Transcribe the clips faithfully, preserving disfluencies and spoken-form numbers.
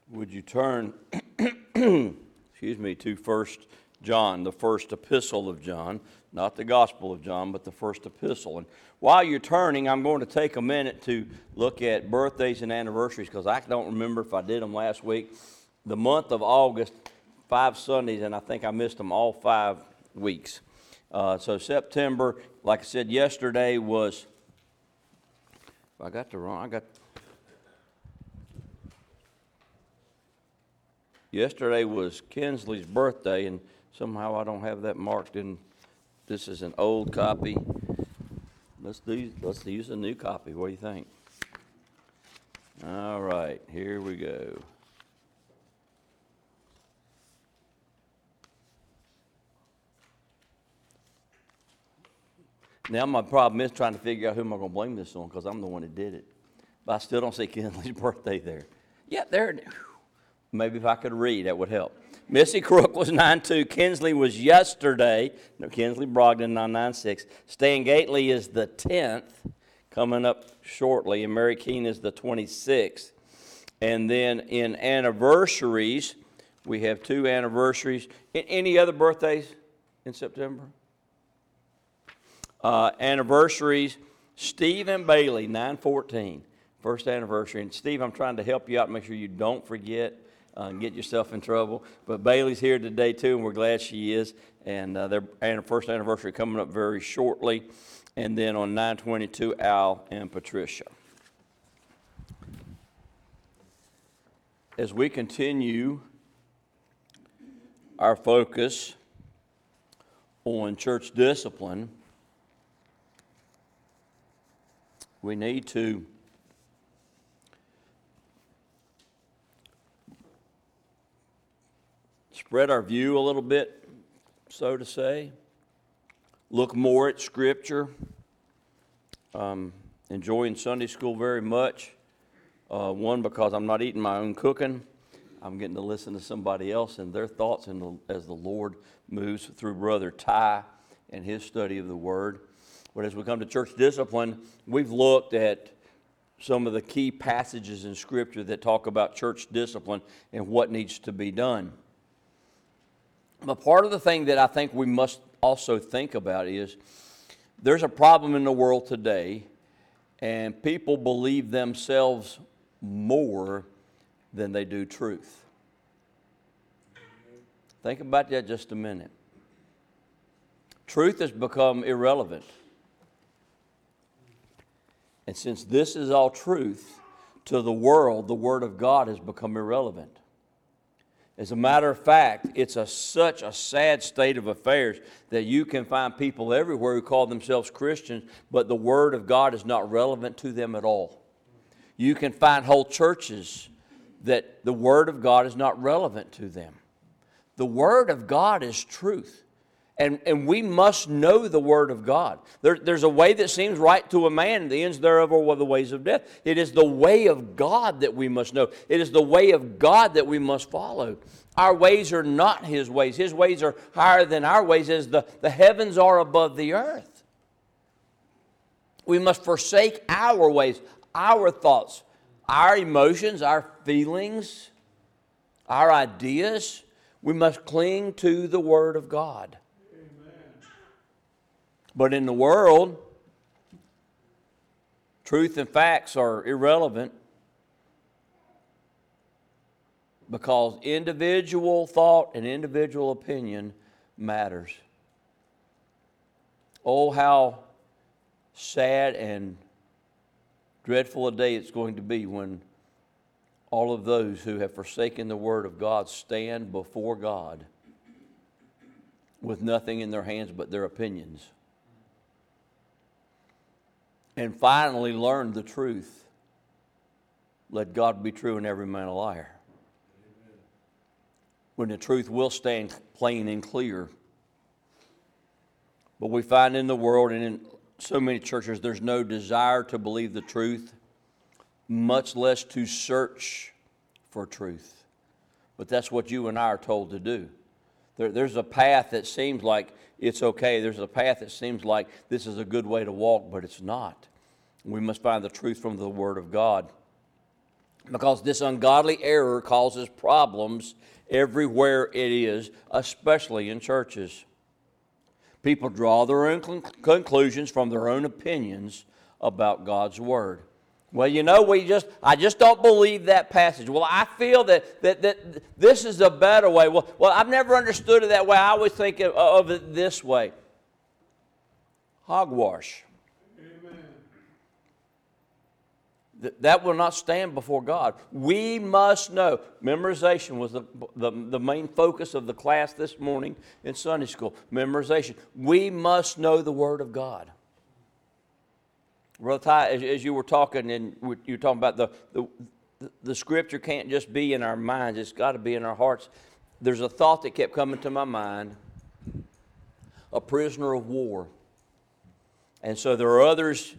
Would you turn, excuse me, to First John, the first epistle of John, not the Gospel of John, but the first epistle. And while you're turning, I'm going to take a minute to look at birthdays and anniversaries, because I don't remember if I did them last week. The month of August, five Sundays, and I think I missed them all five weeks. Uh, so September, like I said, yesterday was, I got the wrong, I got, yesterday was Kinsley's birthday, and somehow I don't have that marked in. This is an old copy. Let's do. Let's use a new copy. What do you think? All right, here we go. Now my problem is trying to figure out who am I going to blame this on, because I'm the one that did it. But I still don't see Kinsley's birthday there. Yeah, there it is. Maybe if I could read, that would help. Missy Crook was nine two. Kinsley was yesterday. No, Kinsley Brogdon, nine six. Stan Gately is the tenth, coming up shortly. And Mary Keene is the twenty-sixth. And then in anniversaries, we have two anniversaries. Any other birthdays in September? Uh, anniversaries, Steve and Bailey, nine fourteen. First anniversary. And Steve, I'm trying to help you out, make sure you don't forget. Uh, and get yourself in trouble. But Bailey's here today, too, and we're glad she is. And uh, their first anniversary coming up very shortly. And then on nine twenty-two, Al and Patricia. As we continue our focus on church discipline, we need to spread our view a little bit, so to say. Look more at Scripture. Um, enjoying Sunday school very much. Uh, one, because I'm not eating my own cooking. I'm getting to listen to somebody else and their thoughts in the, as the Lord moves through Brother Ty and his study of the Word. But as we come to church discipline, we've looked at some of the key passages in Scripture that talk about church discipline and what needs to be done. But part of the thing that I think we must also think about is there's a problem in the world today, and people believe themselves more than they do truth. Think about that just a minute. Truth has become irrelevant. And since this is all truth, to the world, the Word of God has become irrelevant. As a matter of fact, it's a, such a sad state of affairs that you can find people everywhere who call themselves Christians, but the Word of God is not relevant to them at all. You can find whole churches that the Word of God is not relevant to them. The Word of God is truth. And, and we must know the Word of God. There, there's a way that seems right to a man, and the ends thereof are the ways of death. It is the way of God that we must know. It is the way of God that we must follow. Our ways are not His ways. His ways are higher than our ways, as the, the heavens are above the earth. We must forsake our ways, our thoughts, our emotions, our feelings, our ideas. We must cling to the Word of God. But in the world, truth and facts are irrelevant because individual thought and individual opinion matters. Oh, how sad and dreadful a day it's going to be when all of those who have forsaken the Word of God stand before God with nothing in their hands but their opinions. And finally learn the truth. Let God be true and every man a liar. Amen. When the truth will stand plain and clear. But we find in the world and in so many churches there's no desire to believe the truth, much less to search for truth. But that's what you and I are told to do. There, there's a path that seems like it's okay. There's a path that seems like this is a good way to walk, but it's not. We must find the truth from the Word of God. because this ungodly error causes problems everywhere it is, especially in churches. People draw their own conclusions from their own opinions about God's Word. Well, you know, we just I just don't believe that passage. Well, I feel that that, that this is a better way. Well, well, I've never understood it that way. I always think of, of it this way. Hogwash. Amen. Th- that will not stand before God. We must know. Memorization was the, the, the main focus of the class this morning in Sunday school. Memorization. We must know the Word of God. Brother Ty, as, as you were talking, and you were talking about the, the, the Scripture can't just be in our minds. It's got to be in our hearts. There's a thought that kept coming to my mind. A prisoner of war. And so there are others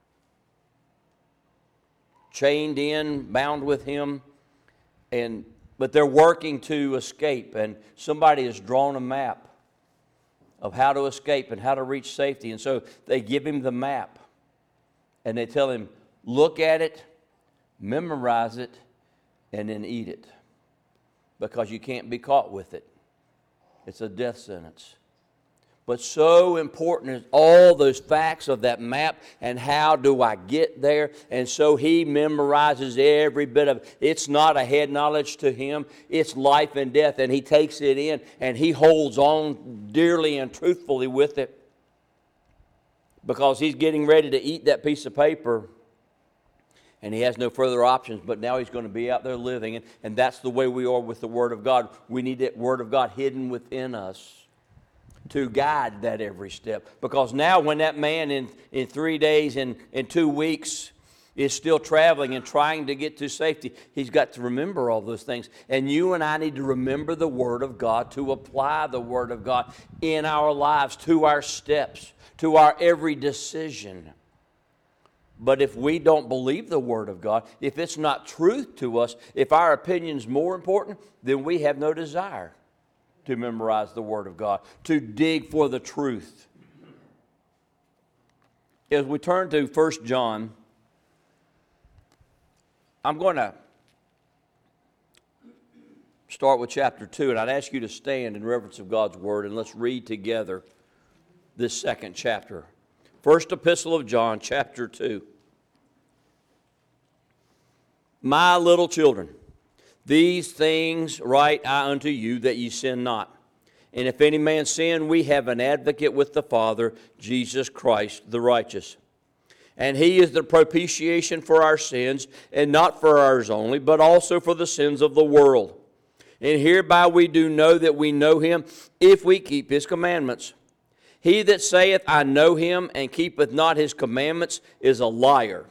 chained in, bound with him, and but they're working to escape. And somebody has drawn a map of how to escape and how to reach safety. And so they give him the map. And they tell him, look at it, memorize it, and then eat it. Because you can't be caught with it. It's a death sentence. But so important is all those facts of that map and how do I get there. And so he memorizes every bit of it. It's not a head knowledge to him. It's life and death. And he takes it in and he holds on dearly and truthfully with it. Because he's getting ready to eat that piece of paper and he has no further options, but now he's going to be out there living. And, and that's the way we are with the Word of God. We need that Word of God hidden within us to guide that every step. Because now when that man in, in three days and in two weeks is still traveling and trying to get to safety, he's got to remember all those things. And you and I need to remember the Word of God, to apply the Word of God in our lives, to our steps, to our every decision. But if we don't believe the Word of God, if it's not truth to us, if our opinion's more important, then we have no desire to memorize the Word of God, to dig for the truth. As we turn to First John, I'm going to start with chapter two, and I'd ask you to stand in reverence of God's Word, and let's read together this second chapter. First Epistle of John, chapter two. My little children, these things write I unto you, that ye sin not. And if any man sin, we have an advocate with the Father, Jesus Christ the righteous. And he is the propitiation for our sins, and not for ours only, but also for the sins of the world. And hereby we do know that we know him, if we keep his commandments. He that saith, I know him, and keepeth not his commandments, is a liar,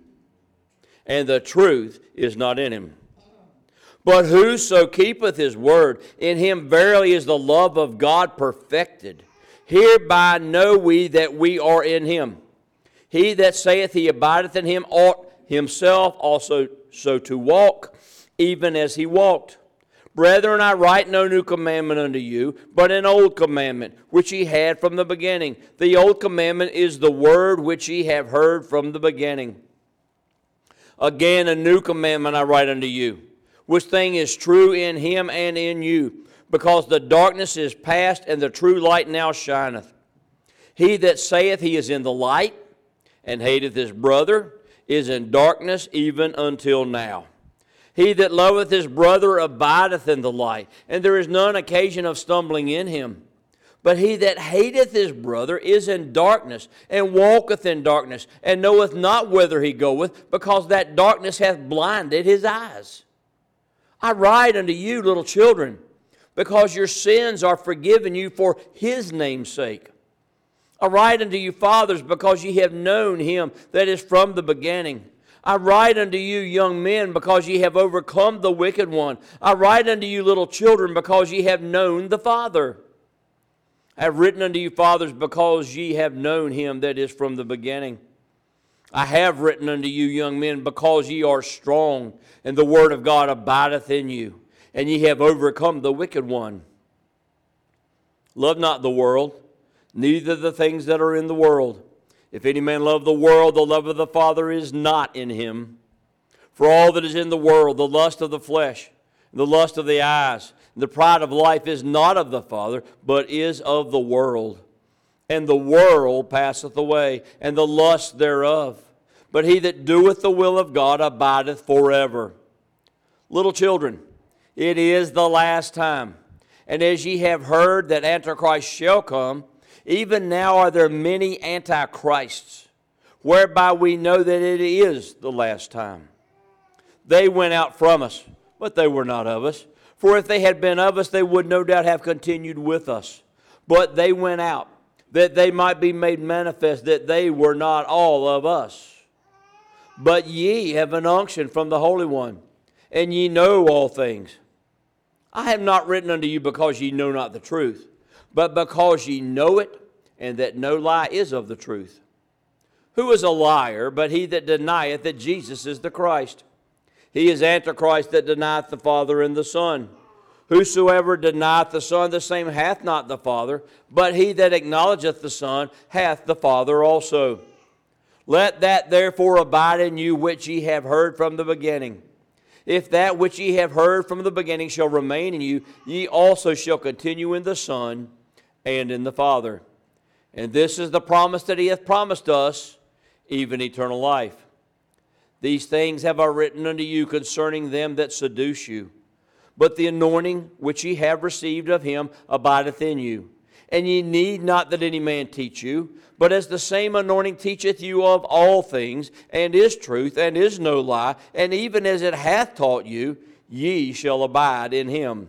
and the truth is not in him. But whoso keepeth his word, in him verily is the love of God perfected. Hereby know we that we are in him. He that saith he abideth in him ought himself also so to walk, even as he walked. Brethren, I write no new commandment unto you, but an old commandment, which ye had from the beginning. The old commandment is the word which ye have heard from the beginning. Again, a new commandment I write unto you, which thing is true in him and in you, because the darkness is past, and the true light now shineth. He that saith he is in the light, and hateth his brother, is in darkness even until now. He that loveth his brother abideth in the light, and there is none occasion of stumbling in him. But he that hateth his brother is in darkness, and walketh in darkness, and knoweth not whither he goeth, because that darkness hath blinded his eyes. I write unto you, little children, because your sins are forgiven you for his name's sake. I write unto you, fathers, because ye have known him that is from the beginning. I write unto you, young men, because ye have overcome the wicked one. I write unto you, little children, because ye have known the Father. I have written unto you, fathers, because ye have known him that is from the beginning. I have written unto you, young men, because ye are strong, and the word of God abideth in you, and ye have overcome the wicked one. Love not the world, neither the things that are in the world. If any man love the world, the love of the Father is not in him. For all that is in the world, the lust of the flesh, the lust of the eyes, the pride of life is not of the Father, but is of the world. And the world passeth away, and the lust thereof. But he that doeth the will of God abideth forever. Little children, it is the last time. And as ye have heard that Antichrist shall come, even now are there many antichrists, whereby we know that it is the last time. They went out from us, but they were not of us. For if they had been of us, they would no doubt have continued with us. But they went out, that they might be made manifest that they were not all of us. But ye have an unction from the Holy One, and ye know all things. I have not written unto you because ye know not the truth, but because ye know it, and that no lie is of the truth. Who is a liar but he that denieth that Jesus is the Christ? He is Antichrist that denieth the Father and the Son. Whosoever denieth the Son, the same hath not the Father, but he that acknowledgeth the Son hath the Father also. Let that therefore abide in you which ye have heard from the beginning. If that which ye have heard from the beginning shall remain in you, ye also shall continue in the Son and in the Father. And this is the promise that he hath promised us, even eternal life. These things have I written unto you concerning them that seduce you. But the anointing which ye have received of him abideth in you. And ye need not that any man teach you, but as the same anointing teacheth you of all things, and is truth, and is no lie, and even as it hath taught you, ye shall abide in him.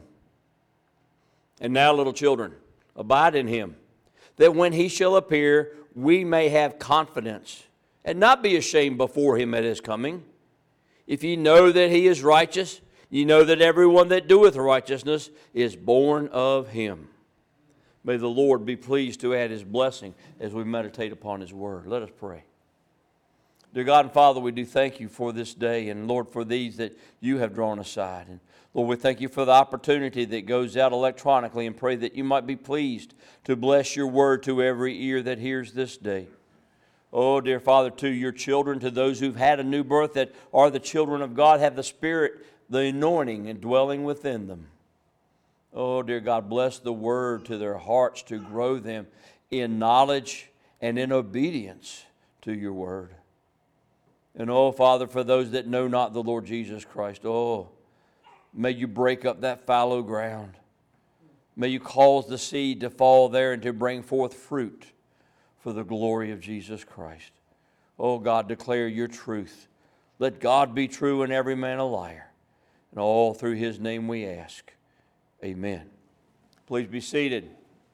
And now, little children, abide in him, that when he shall appear, we may have confidence, and not be ashamed before him at his coming. If ye know that he is righteous, ye know that everyone that doeth righteousness is born of him. May the Lord be pleased to add his blessing as we meditate upon his word. Let us pray. Dear God and Father, we do thank you for this day, and Lord, for these that you have drawn aside. And Lord, we thank you for the opportunity that goes out electronically, and pray that you might be pleased to bless your word to every ear that hears this day. Oh, dear Father, to your children, to those who've had a new birth that are the children of God, have the Spirit, the anointing, and dwelling within them. Oh, dear God, bless the word to their hearts to grow them in knowledge and in obedience to your word. And oh, Father, for those that know not the Lord Jesus Christ, oh, may you break up that fallow ground. May you cause the seed to fall there and to bring forth fruit for the glory of Jesus Christ. Oh, God, declare your truth. Let God be true and every man a liar. And all through his name we ask. Amen. Please be seated.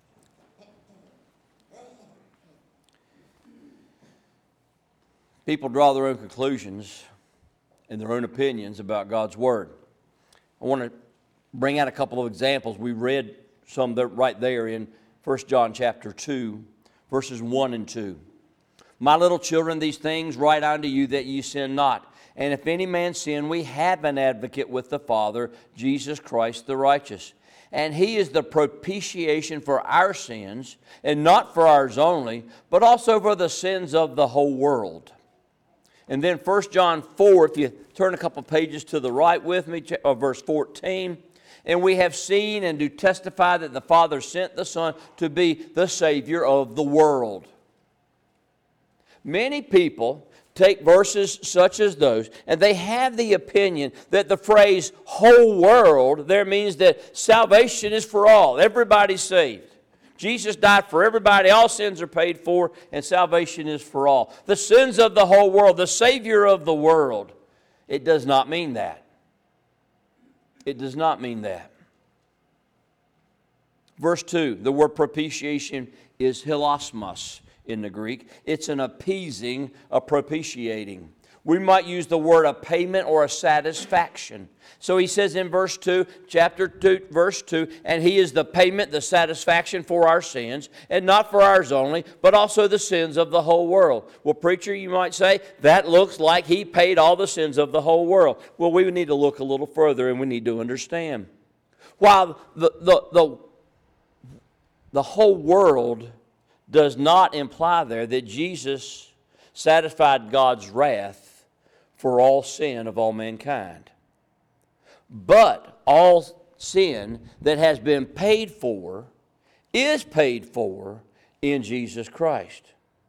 People draw their own conclusions and their own opinions about God's Word. I want to bring out a couple of examples. We read some that right there in First John chapter two, verses one and two. My little children, these things write unto you that ye sin not. And if any man sin, we have an advocate with the Father, Jesus Christ the righteous. And he is the propitiation for our sins, and not for ours only, but also for the sins of the whole world. And then First John four, if you turn a couple pages to the right with me, verse fourteen. And we have seen and do testify that the Father sent the Son to be the Savior of the world. Many people take verses such as those, and they have the opinion that the phrase whole world there means that salvation is for all. Everybody's saved. Jesus died for everybody. All sins are paid for, and salvation is for all. The sins of the whole world, the Savior of the world. It does not mean that. It does not mean that. Verse two, the word propitiation is hilasmos in the Greek. It's an appeasing, a propitiating. We might use the word a payment or a satisfaction. So he says in verse two, chapter two, verse two, and he is the payment, the satisfaction for our sins, and not for ours only, but also the sins of the whole world. Well, preacher, you might say, that looks like he paid all the sins of the whole world. Well, we need to look a little further, and we need to understand. While the, the, the, the whole world does not imply there that Jesus satisfied God's wrath for all sin of all mankind. But all sin that has been paid for is paid for in Jesus Christ.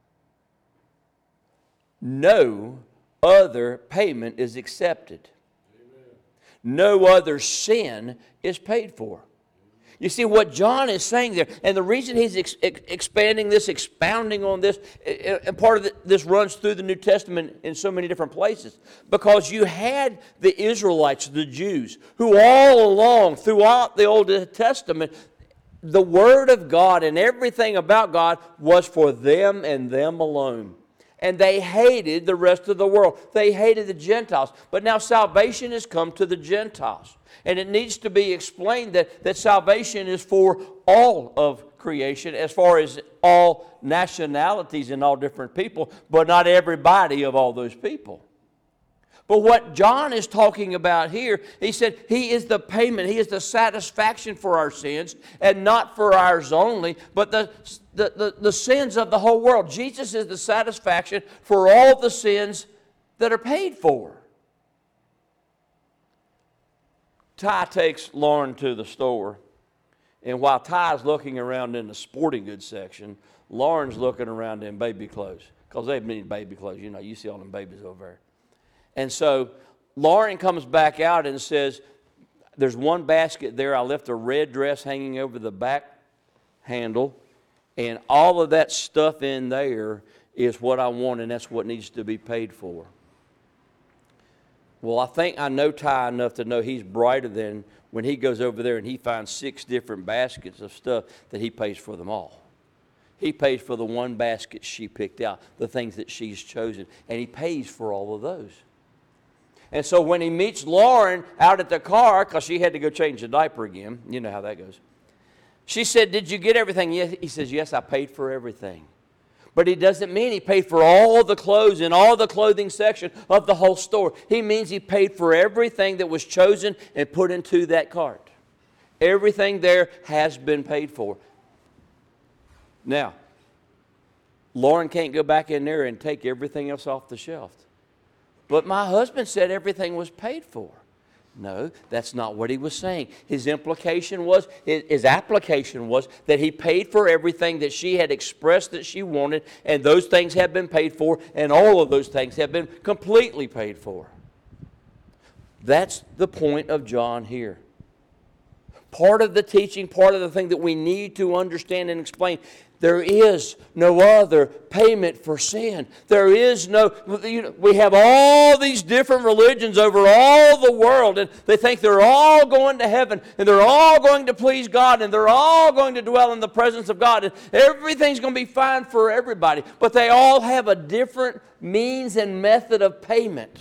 No other payment is accepted. Amen. No other sin is paid for. You see what John is saying there, and the reason he's ex- expanding this, expounding on this, and part of the, this runs through the New Testament in so many different places, because you had the Israelites, the Jews, who all along throughout the Old Testament, the Word of God and everything about God was for them and them alone. And they hated the rest of the world. They hated the Gentiles. But now salvation has come to the Gentiles. And it needs to be explained that, that salvation is for all of creation, as far as all nationalities and all different people, but not everybody of all those people. But what John is talking about here, he said he is the payment, he is the satisfaction for our sins, and not for ours only, but the, the, the, the sins of the whole world. Jesus is the satisfaction for all the sins that are paid for. Ty takes Lauren to the store, and while Ty's looking around in the sporting goods section, Lauren's looking around in baby clothes, because they need baby clothes. You know, you see all them babies over there. And so Lauren comes back out and says, there's one basket there. I left a red dress hanging over the back handle, and all of that stuff in there is what I want, and that's what needs to be paid for. Well, I think I know Ty enough to know he's brighter than when he goes over there and he finds six different baskets of stuff that he pays for them all. He pays for the one basket she picked out, the things that she's chosen, and he pays for all of those. And so when he meets Lauren out at the car, because she had to go change the diaper again, you know how that goes. She said, did you get everything? Yes. He says, yes, I paid for everything. But he doesn't mean he paid for all the clothes in all the clothing section of the whole store. He means he paid for everything that was chosen and put into that cart. Everything there has been paid for. Now, Lauren can't go back in there and take everything else off the shelf. But my husband said everything was paid for. No, that's not what he was saying. His implication was, his, his application was that he paid for everything that she had expressed that she wanted, and those things have been paid for, and all of those things have been completely paid for. That's the point of John here. Part of the teaching, part of the thing that we need to understand and explain, there is no other payment for sin. There is no, you know, we have all these different religions over all the world, and they think they're all going to heaven, and they're all going to please God, and they're all going to dwell in the presence of God, and everything's going to be fine for everybody. But they all have a different means and method of payment.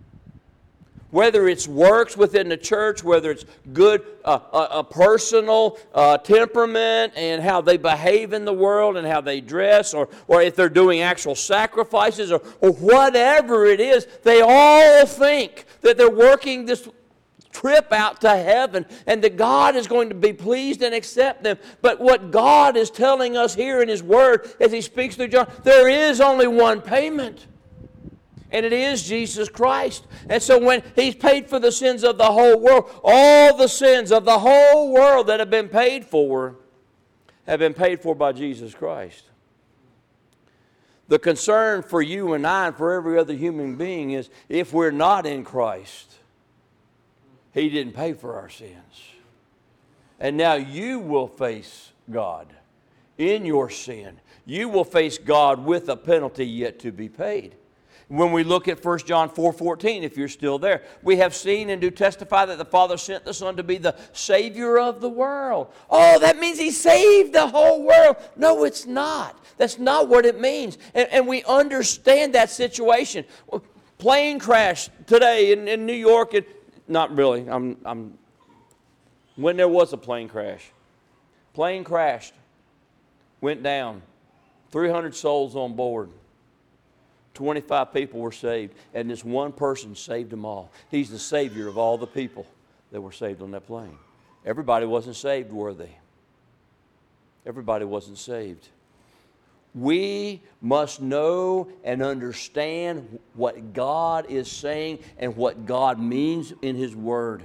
Whether it's works within the church, whether it's good, uh, a, a personal uh, temperament and how they behave in the world and how they dress, or, or if they're doing actual sacrifices, or, or whatever it is, they all think that they're working this trip out to heaven and that God is going to be pleased and accept them. But what God is telling us here in His Word as He speaks through John, there is only one payment. And it is Jesus Christ. And so when He's paid for the sins of the whole world, all the sins of the whole world that have been paid for have been paid for by Jesus Christ. The concern for you and I and for every other human being is if we're not in Christ, He didn't pay for our sins. And now you will face God in your sin. You will face God with a penalty yet to be paid. When we look at First John four fourteen, if you're still there, we have seen and do testify that the Father sent the Son to be the Savior of the world. Oh, that means He saved the whole world. No, it's not. That's not what it means. And, and we understand that situation. Plane crash today in, in New York. And, not really. I'm, I'm, when there was a plane crash. Plane crashed. Went down. three hundred souls on board. twenty-five people were saved, and this one person saved them all. He's the Savior of all the people that were saved on that plane. Everybody wasn't saved, were they? Everybody wasn't saved. We must know and understand what God is saying and what God means in His Word.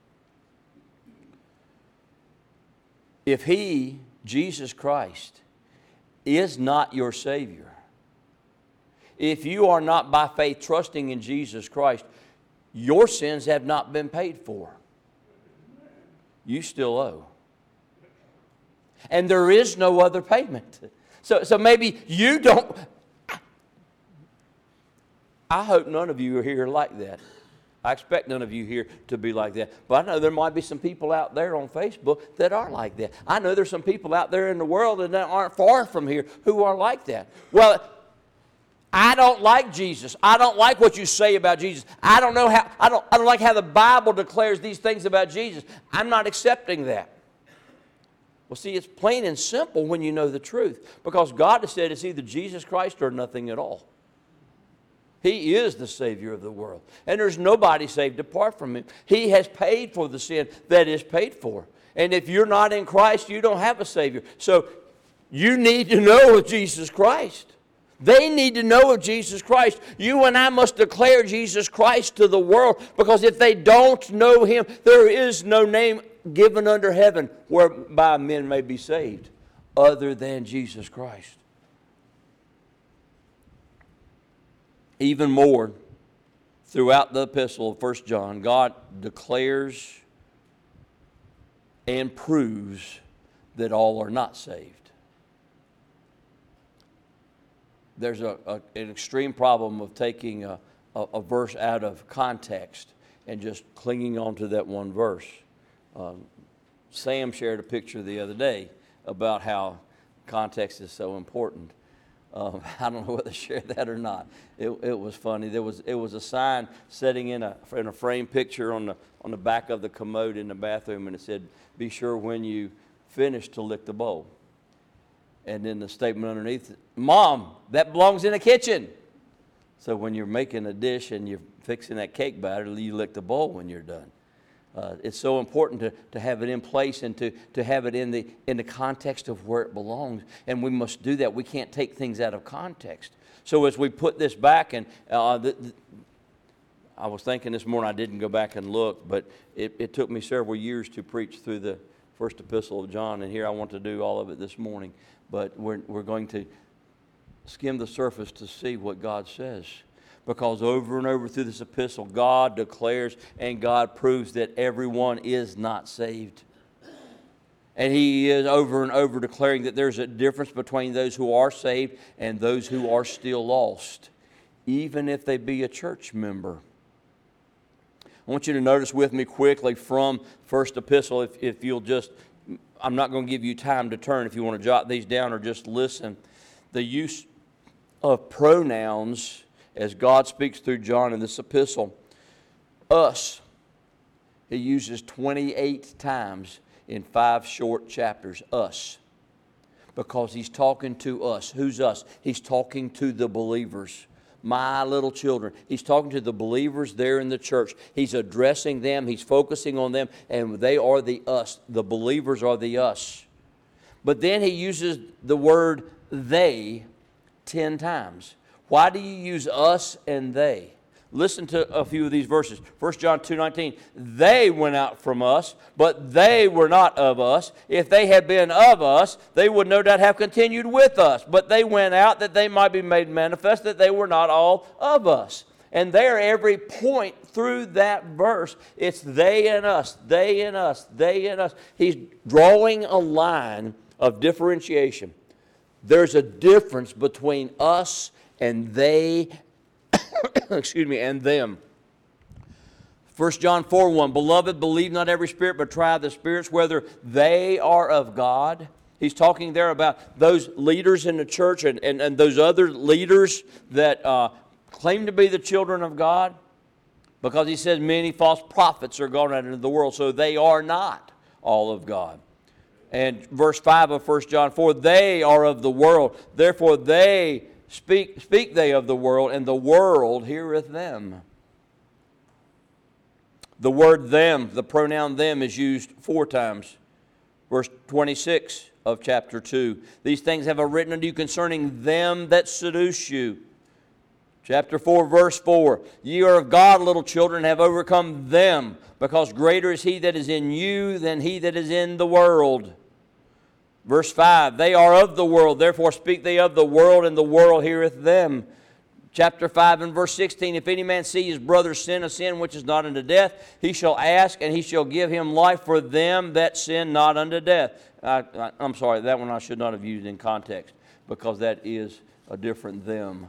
If He, Jesus Christ, is not your Savior, if you are not by faith trusting in Jesus Christ, your sins have not been paid for. You still owe. And there is no other payment. So, so maybe you don't. I hope none of you are here like that. I expect none of you here to be like that. But I know there might be some people out there on Facebook that are like that. I know there's some people out there in the world that aren't far from here who are like that. Well, I don't like Jesus. I don't like what you say about Jesus. I don't know how, I don't, I don't like how the Bible declares these things about Jesus. I'm not accepting that. Well, see, it's plain and simple when you know the truth. Because God has said it's either Jesus Christ or nothing at all. He is the Savior of the world. And there's nobody saved apart from Him. He has paid for the sin that is paid for. And if you're not in Christ, you don't have a Savior. So you need to know of Jesus Christ. They need to know of Jesus Christ. You and I must declare Jesus Christ to the world, because if they don't know Him, there is no name given under heaven whereby men may be saved other than Jesus Christ. Even more, throughout the epistle of First John, God declares and proves that all are not saved. There's a, a, an extreme problem of taking a, a, a verse out of context and just clinging on to that one verse. Um, Sam shared a picture the other day about how context is so important. Um, I don't know whether to share that or not. It, it was funny. There was it was a sign sitting in a in a frame picture on the on the back of the commode in the bathroom, and it said, "Be sure when you finish to lick the bowl." And then the statement underneath, "Mom, that belongs in the kitchen." So when you're making a dish and you're fixing that cake batter, you lick the bowl when you're done. Uh, it's so important to, to have it in place and to, to have it in the in the context of where it belongs. And we must do that. We can't take things out of context. So as we put this back, and uh, the, the, I was thinking this morning, I didn't go back and look, but it, it took me several years to preach through the first epistle of John, and here I want to do all of it this morning. But we're, we're going to skim the surface to see what God says. Because over and over through this epistle, God declares and God proves that everyone is not saved. And He is over and over declaring that there's a difference between those who are saved and those who are still lost, even if they be a church member. I want you to notice with me quickly from first epistle, if, if you'll just, I'm not going to give you time to turn if you want to jot these down or just listen. The use of pronouns as God speaks through John in this epistle. Us, He uses twenty-eight times in five short chapters. Us. Because He's talking to us. Who's us? He's talking to the believers. My little children. He's talking to the believers there in the church. He's addressing them. He's focusing on them. And they are the us. The believers are the us. But then He uses the word they ten times. Why do you use us and they? Listen to a few of these verses. First John two nineteen. They went out from us, but they were not of us. If they had been of us, they would no doubt have continued with us. But they went out that they might be made manifest that they were not all of us. And there, every point through that verse, it's they and us, they and us, they and us. He's drawing a line of differentiation. There's a difference between us and they, excuse me, and them. First John four one, Beloved, believe not every spirit, but try the spirits, whether they are of God. He's talking there about those leaders in the church and, and, and those other leaders that uh, claim to be the children of God. Because he says many false prophets are gone out into the world, so they are not all of God. And verse five of First John four, they are of the world, therefore they Speak, speak they of the world, and the world heareth them. The word them, the pronoun them, is used four times Verse twenty-six of chapter two. These things have I written unto you concerning them that seduce you. Chapter four, verse four. Ye are of God, little children, have overcome them, because greater is he that is in you than he that is in the world. Verse five. They are of the world, therefore speak they of the world, and the world heareth them. Chapter five and verse sixteen, if any man see his brother sin a sin which is not unto death, he shall ask, and he shall give him life for them that sin not unto death. I, I, I'm sorry, that one I should not have used in context, because that is a different them.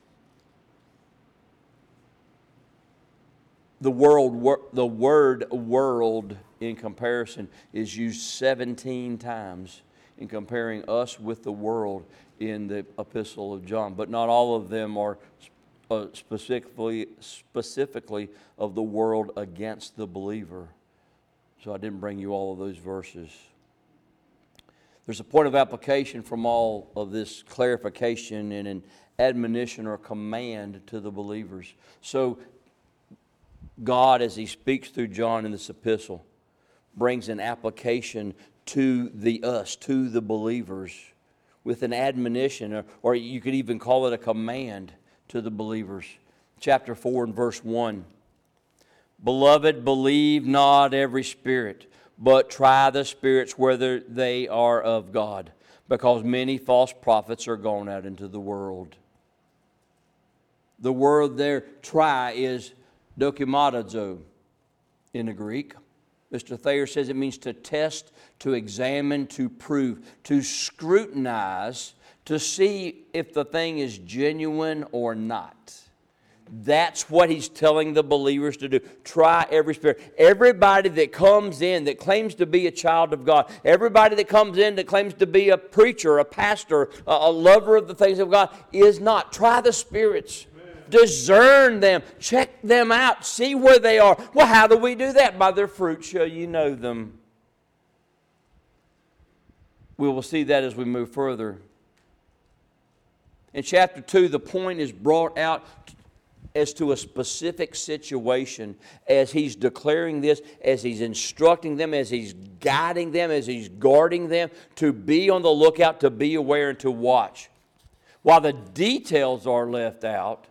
The world, the word world in comparison is used seventeen times in comparing us with the world in the Epistle of John, but not all of them are uh, specifically specifically of the world against the believer. So I didn't bring you all of those verses. There's a point of application from all of this clarification and an admonition or command to the believers. So God, as He speaks through John in this epistle, brings an application to the us, to the believers, with an admonition, or, or you could even call it a command to the believers. Chapter four and verse one. Beloved, believe not every spirit, but try the spirits whether they are of God, because many false prophets are gone out into the world. The word there, try, is dokimatazo in the Greek. Mister Thayer says it means to test, to examine, to prove, to scrutinize, to see if the thing is genuine or not. That's what he's telling the believers to do. Try every spirit. Everybody that comes in that claims to be a child of God, everybody that comes in that claims to be a preacher, a pastor, a, a lover of the things of God, is not. Try the spirits. Discern them. Check them out. See where they are. Well, how do we do that? By their fruit shall you know them. We will see that as we move further. In chapter two, the point is brought out as to a specific situation as he's declaring this, as he's instructing them, as he's guiding them, as he's guarding them to be on the lookout, to be aware, and to watch. While the details are left out,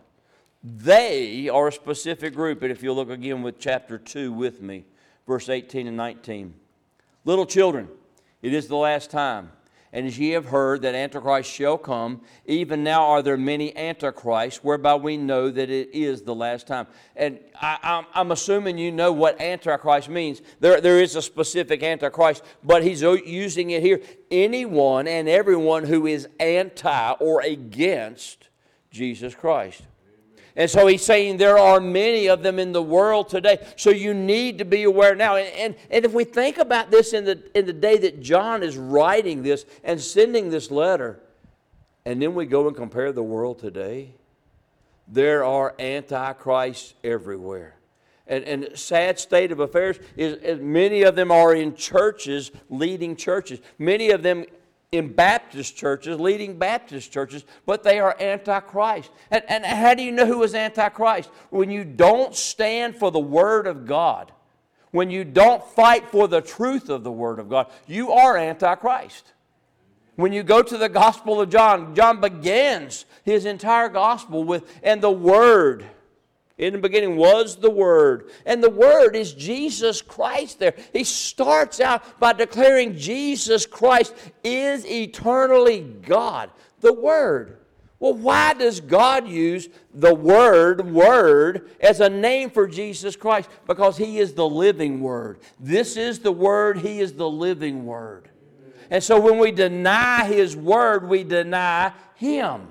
they are a specific group. And if you look again with chapter two with me, verse eighteen and nineteen. Little children, it is the last time. And as ye have heard that Antichrist shall come, even now are there many Antichrists, whereby we know that it is the last time. And I, I'm, I'm assuming you know what Antichrist means. There, there is a specific Antichrist, but he's using it here. Anyone and everyone who is anti or against Jesus Christ. And so he's saying there are many of them in the world today. So you need to be aware now. And, and, and if we think about this in the, in the day that John is writing this and sending this letter, and then we go and compare the world today, there are antichrists everywhere. And, and sad state of affairs is, is many of them are in churches, leading churches. Many of them in Baptist churches, leading Baptist churches, but they are antichrist. And, and how do you know who is antichrist? When you don't stand for the Word of God, when you don't fight for the truth of the Word of God, you are antichrist. When you go to the Gospel of John, John begins his entire Gospel with, and the Word. In the beginning was the Word. And the Word is Jesus Christ there. He starts out by declaring Jesus Christ is eternally God. The Word. Well, why does God use the word, Word, as a name for Jesus Christ? Because He is the living Word. This is the Word. He is the living Word. And so when we deny His Word, we deny Him.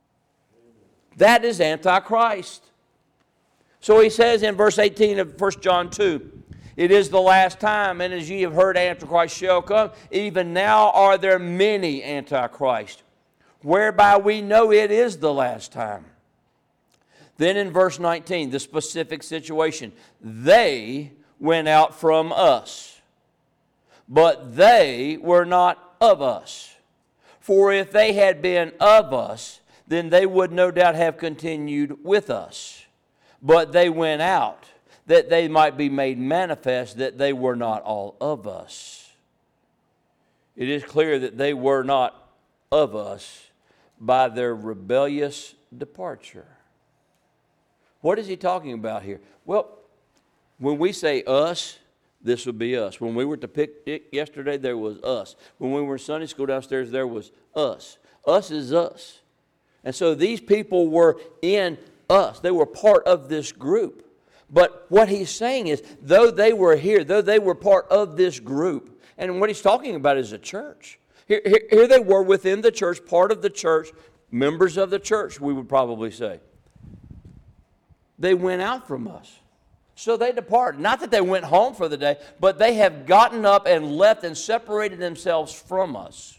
That is Antichrist. So he says in verse eighteen of First John two, it is the last time, and as ye have heard Antichrist shall come, even now are there many Antichrists, whereby we know it is the last time. Then in verse nineteen, the specific situation, they went out from us, but they were not of us. For if they had been of us, then they would no doubt have continued with us. But they went out, that they might be made manifest that they were not all of us. It is clear that they were not of us by their rebellious departure. What is he talking about here? Well, when we say us, this would be us. When we were to picnic yesterday, there was us. When we were in Sunday school downstairs, there was us. Us is us. And so these people were in us. They were part of this group. But what he's saying is, though they were here, though they were part of this group, and what he's talking about is a church. Here, here, here they were within the church, part of the church, members of the church, we would probably say. They went out from us. So they departed. Not that they went home for the day, but they have gotten up and left and separated themselves from us.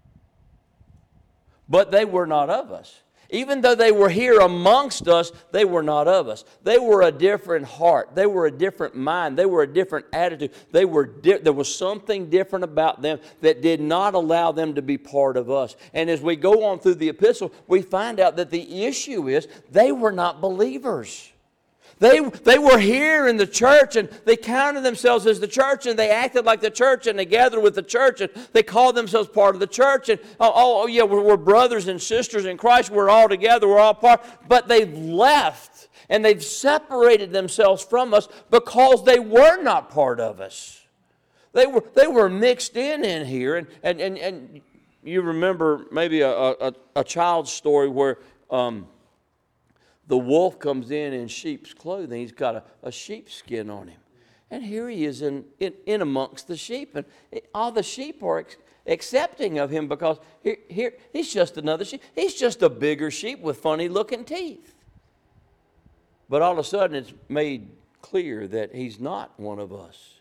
But they were not of us. Even though they were here amongst us, they were not of us. They were a different heart. They were a different mind. They were a different attitude. They were di- there was something different about them that did not allow them to be part of us. And as we go on through the epistle, we find out that the issue is they were not believers. They, they were here in the church, and they counted themselves as the church, and they acted like the church, and they gathered with the church, and they called themselves part of the church. And oh, oh yeah, we're, we're brothers and sisters in Christ. We're all together. We're all part. But they've left, and they've separated themselves from us because they were not part of us. They were they were mixed in in here, and and and, and you remember maybe a a, a child's story where. Um, The wolf comes in in sheep's clothing. He's got a, a sheepskin on him. And here he is in, in, in amongst the sheep. And it, all the sheep are ex- accepting of him because here, here he's just another sheep. He's just a bigger sheep with funny looking teeth. But all of a sudden it's made clear that he's not one of us.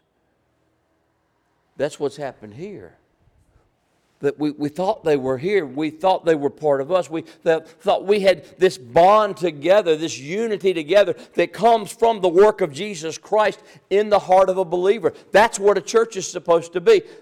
That's what's happened here. That we, we thought they were here. We thought they were part of us. We th- thought we had this bond together, this unity together that comes from the work of Jesus Christ in the heart of a believer. That's what a church is supposed to be.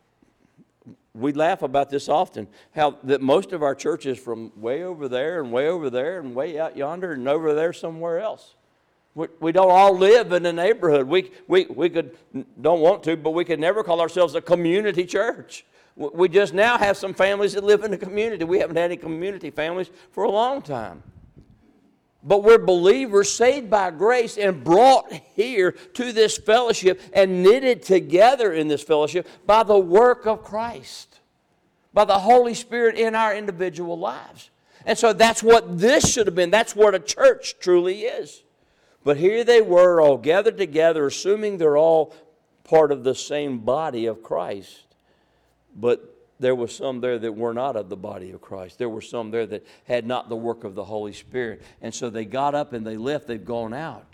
We laugh about this often, how that most of our church is from way over there and way over there and way out yonder and over there somewhere else. We, we don't all live in a neighborhood. We, we, we could, don't want to, but we could never call ourselves a community church. We just now have some families that live in the community. We haven't had any community families for a long time. But we're believers saved by grace and brought here to this fellowship and knitted together in this fellowship by the work of Christ, by the Holy Spirit in our individual lives. And so that's what this should have been. That's what a church truly is. But here they were all gathered together, assuming they're all part of the same body of Christ. But there were some there that were not of the body of Christ. There were some there that had not the work of the Holy Spirit. And so they got up and they left. They've gone out.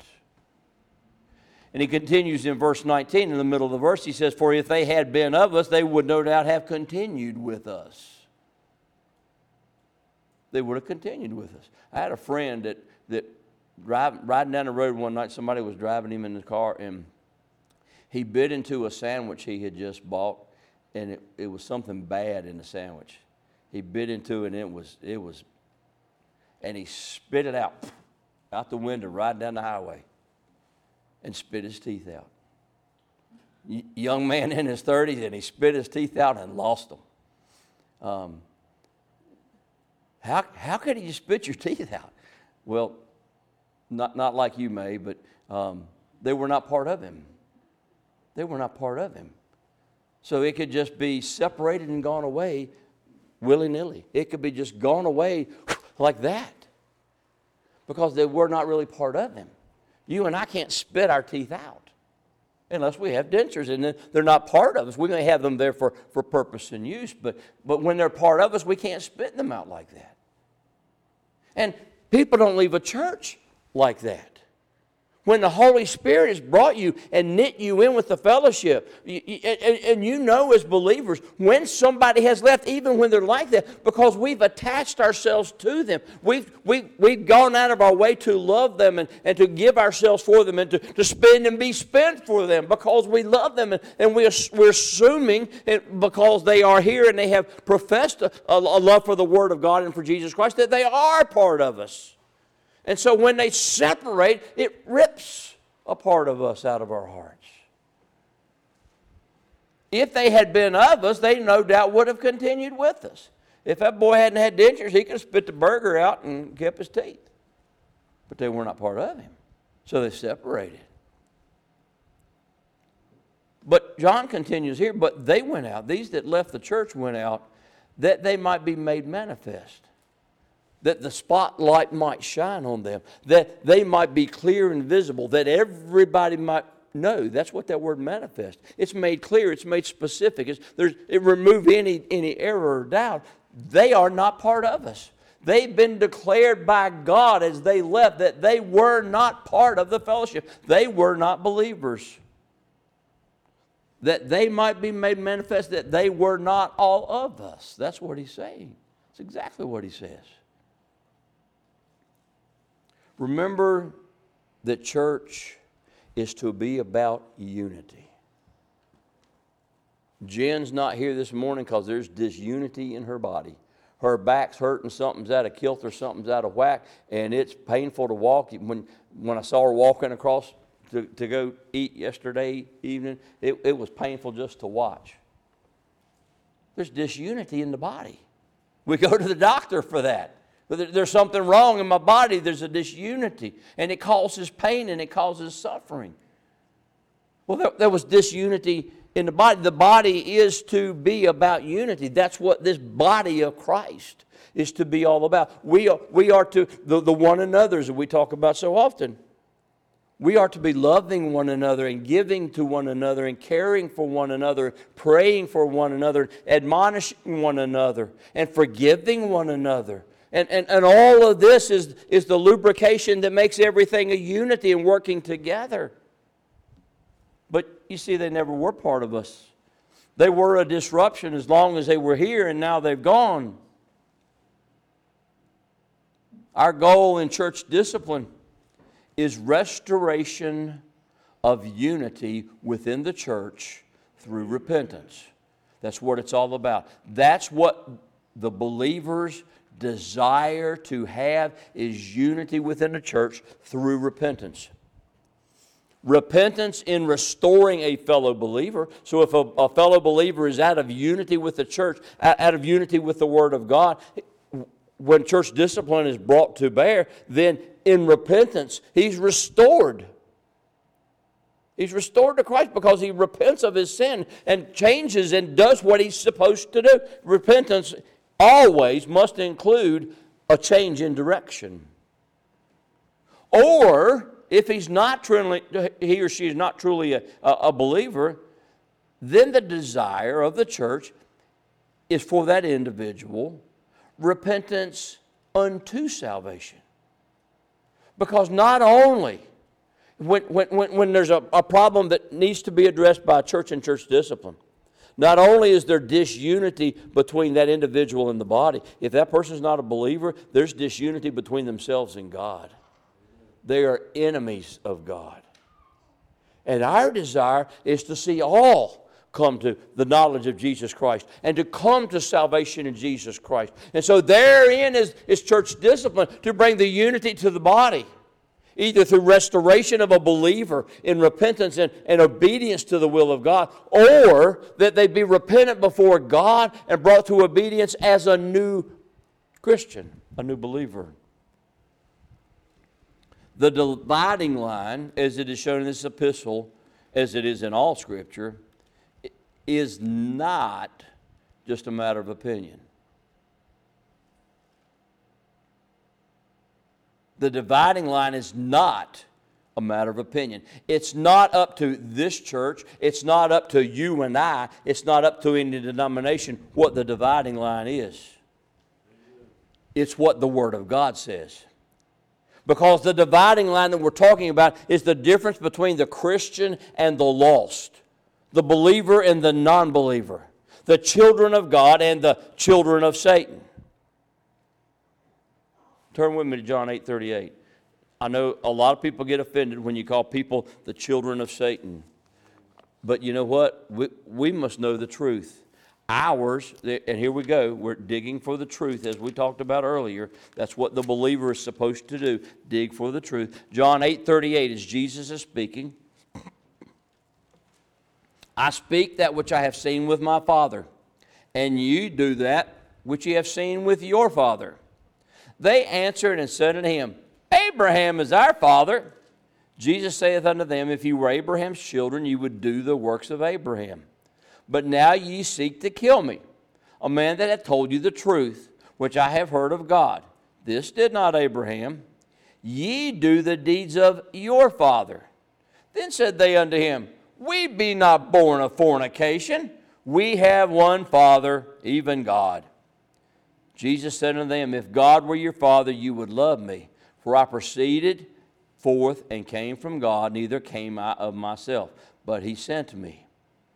And he continues in verse nineteen, in the middle of the verse, he says, "For if they had been of us, they would no doubt have continued with us." They would have continued with us. I had a friend that, that drive, riding down the road one night, somebody was driving him in the car, and he bit into a sandwich he had just bought. And it, it was something bad in the sandwich. He bit into it, and it was, it was, and he spit it out, out the window, right down the highway, and spit his teeth out. Y- young man in his thirties, and he spit his teeth out and lost them. Um, how, how could he spit your teeth out? Well, not, not like you may, but um, they were not part of him. They were not part of him. So it could just be separated and gone away willy-nilly. It could be just gone away like that because they were not really part of him. You and I can't spit our teeth out unless we have dentures, and they're not part of us. We may have them there for, for purpose and use, but, but when they're part of us, we can't spit them out like that. And people don't leave a church like that. When the Holy Spirit has brought you and knit you in with the fellowship, you, you, and, and you know as believers when somebody has left, even when they're like that, because we've attached ourselves to them. We've, we've, we've gone out of our way to love them and, and to give ourselves for them and to, to spend and be spent for them because we love them. And, and we are, we're assuming it, because they are here and they have professed a, a love for the Word of God and for Jesus Christ that they are part of us. And so when they separate, it rips a part of us out of our hearts. If they had been of us, they no doubt would have continued with us. If that boy hadn't had dentures, he could have spit the burger out and kept his teeth. But they were not part of him. So they separated. But John continues here, but they went out. These that left the church went out that they might be made manifest. That the spotlight might shine on them. That they might be clear and visible. That everybody might know. That's what that word manifest. It's made clear. It's made specific. It's, there's, it removes any, any error or doubt. They are not part of us. They've been declared by God as they left that they were not part of the fellowship. They were not believers. That they might be made manifest that they were not all of us. That's what he's saying. That's exactly what he says. Remember that church is to be about unity. Jen's not here this morning because there's disunity in her body. Her back's hurting, something's out of kilter, something's out of whack, and it's painful to walk. When, when I saw her walking across to, to go eat yesterday evening, it, it was painful just to watch. There's disunity in the body. We go to the doctor for that. But there's something wrong in my body. There's a disunity. And it causes pain and it causes suffering. Well, there, there was disunity in the body. The body is to be about unity. That's what this body of Christ is to be all about. We are, we are to, the, the one another's that we talk about so often. We are to be loving one another and giving to one another and caring for one another, praying for one another, admonishing one another, and forgiving one another. And, and, and all of this is, is the lubrication that makes everything a unity and working together. But you see, they never were part of us. They were a disruption as long as they were here, and now they've gone. Our goal in church discipline is restoration of unity within the church through repentance. That's what it's all about. That's what the believers desire to have, is unity within the church through repentance. Repentance in restoring a fellow believer. So if a, a fellow believer is out of unity with the church, out of unity with the Word of God, when church discipline is brought to bear, then in repentance, he's restored. He's restored to Christ because he repents of his sin and changes and does what he's supposed to do. Repentance always must include a change in direction. Or, if he's not truly, he or she is not truly a, a believer, then the desire of the church is for that individual repentance unto salvation. Because not only when, when, when, when there's a, a problem that needs to be addressed by church and church discipline, not only is there disunity between that individual and the body, if that person's not a believer, there's disunity between themselves and God. They are enemies of God. And our desire is to see all come to the knowledge of Jesus Christ and to come to salvation in Jesus Christ. And so therein is, is church discipline, to bring the unity to the body, either through restoration of a believer in repentance and, and obedience to the will of God, or that they be repentant before God and brought to obedience as a new Christian, a new believer. The dividing line, as it is shown in this epistle, as it is in all Scripture, is not just a matter of opinion. The dividing line is not a matter of opinion. It's not up to this church. It's not up to you and I. It's not up to any denomination what the dividing line is. It's what the Word of God says. Because the dividing line that we're talking about is the difference between the Christian and the lost, the believer and the non-believer, the children of God and the children of Satan. Turn with me to John eight thirty-eight. I know a lot of people get offended when you call people the children of Satan. But you know what? We, we must know the truth. Ours, and here we go, we're digging for the truth as we talked about earlier. That's what the believer is supposed to do, dig for the truth. John eight thirty-eight, as Jesus is speaking. I speak that which I have seen with my Father, and you do that which ye have seen with your father. They answered and said unto him, Abraham is our father. Jesus saith unto them, If ye were Abraham's children, ye would do the works of Abraham. But now ye seek to kill me, a man that hath told you the truth, which I have heard of God. This did not Abraham. Ye do the deeds of your father. Then said they unto him, We be not born of fornication. We have one Father, even God. Jesus said unto them, If God were your Father, you would love me. For I proceeded forth and came from God, neither came I of myself, but he sent me.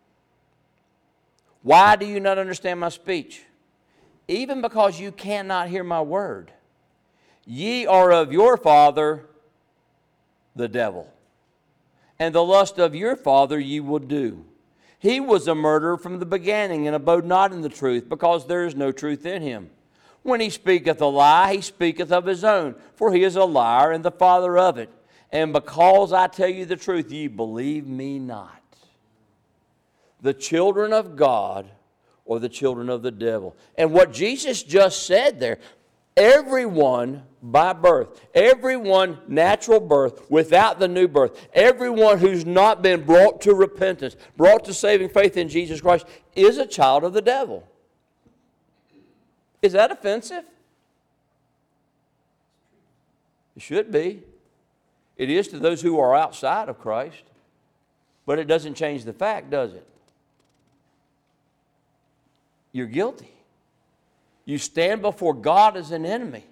Why do you not understand my speech? Even because you cannot hear my word. Ye are of your father, the devil, and the lust of your father ye will do. He was a murderer from the beginning, and abode not in the truth, because there is no truth in him. When he speaketh a lie, he speaketh of his own, for he is a liar and the father of it. And because I tell you the truth, ye believe me not. The children of God or the children of the devil. And what Jesus just said there, everyone by birth, everyone natural birth without the new birth, everyone who's not been brought to repentance, brought to saving faith in Jesus Christ, is a child of the devil. Is that offensive? It should be. It is to those who are outside of Christ. But it doesn't change the fact, does it? You're guilty. You stand before God as an enemy.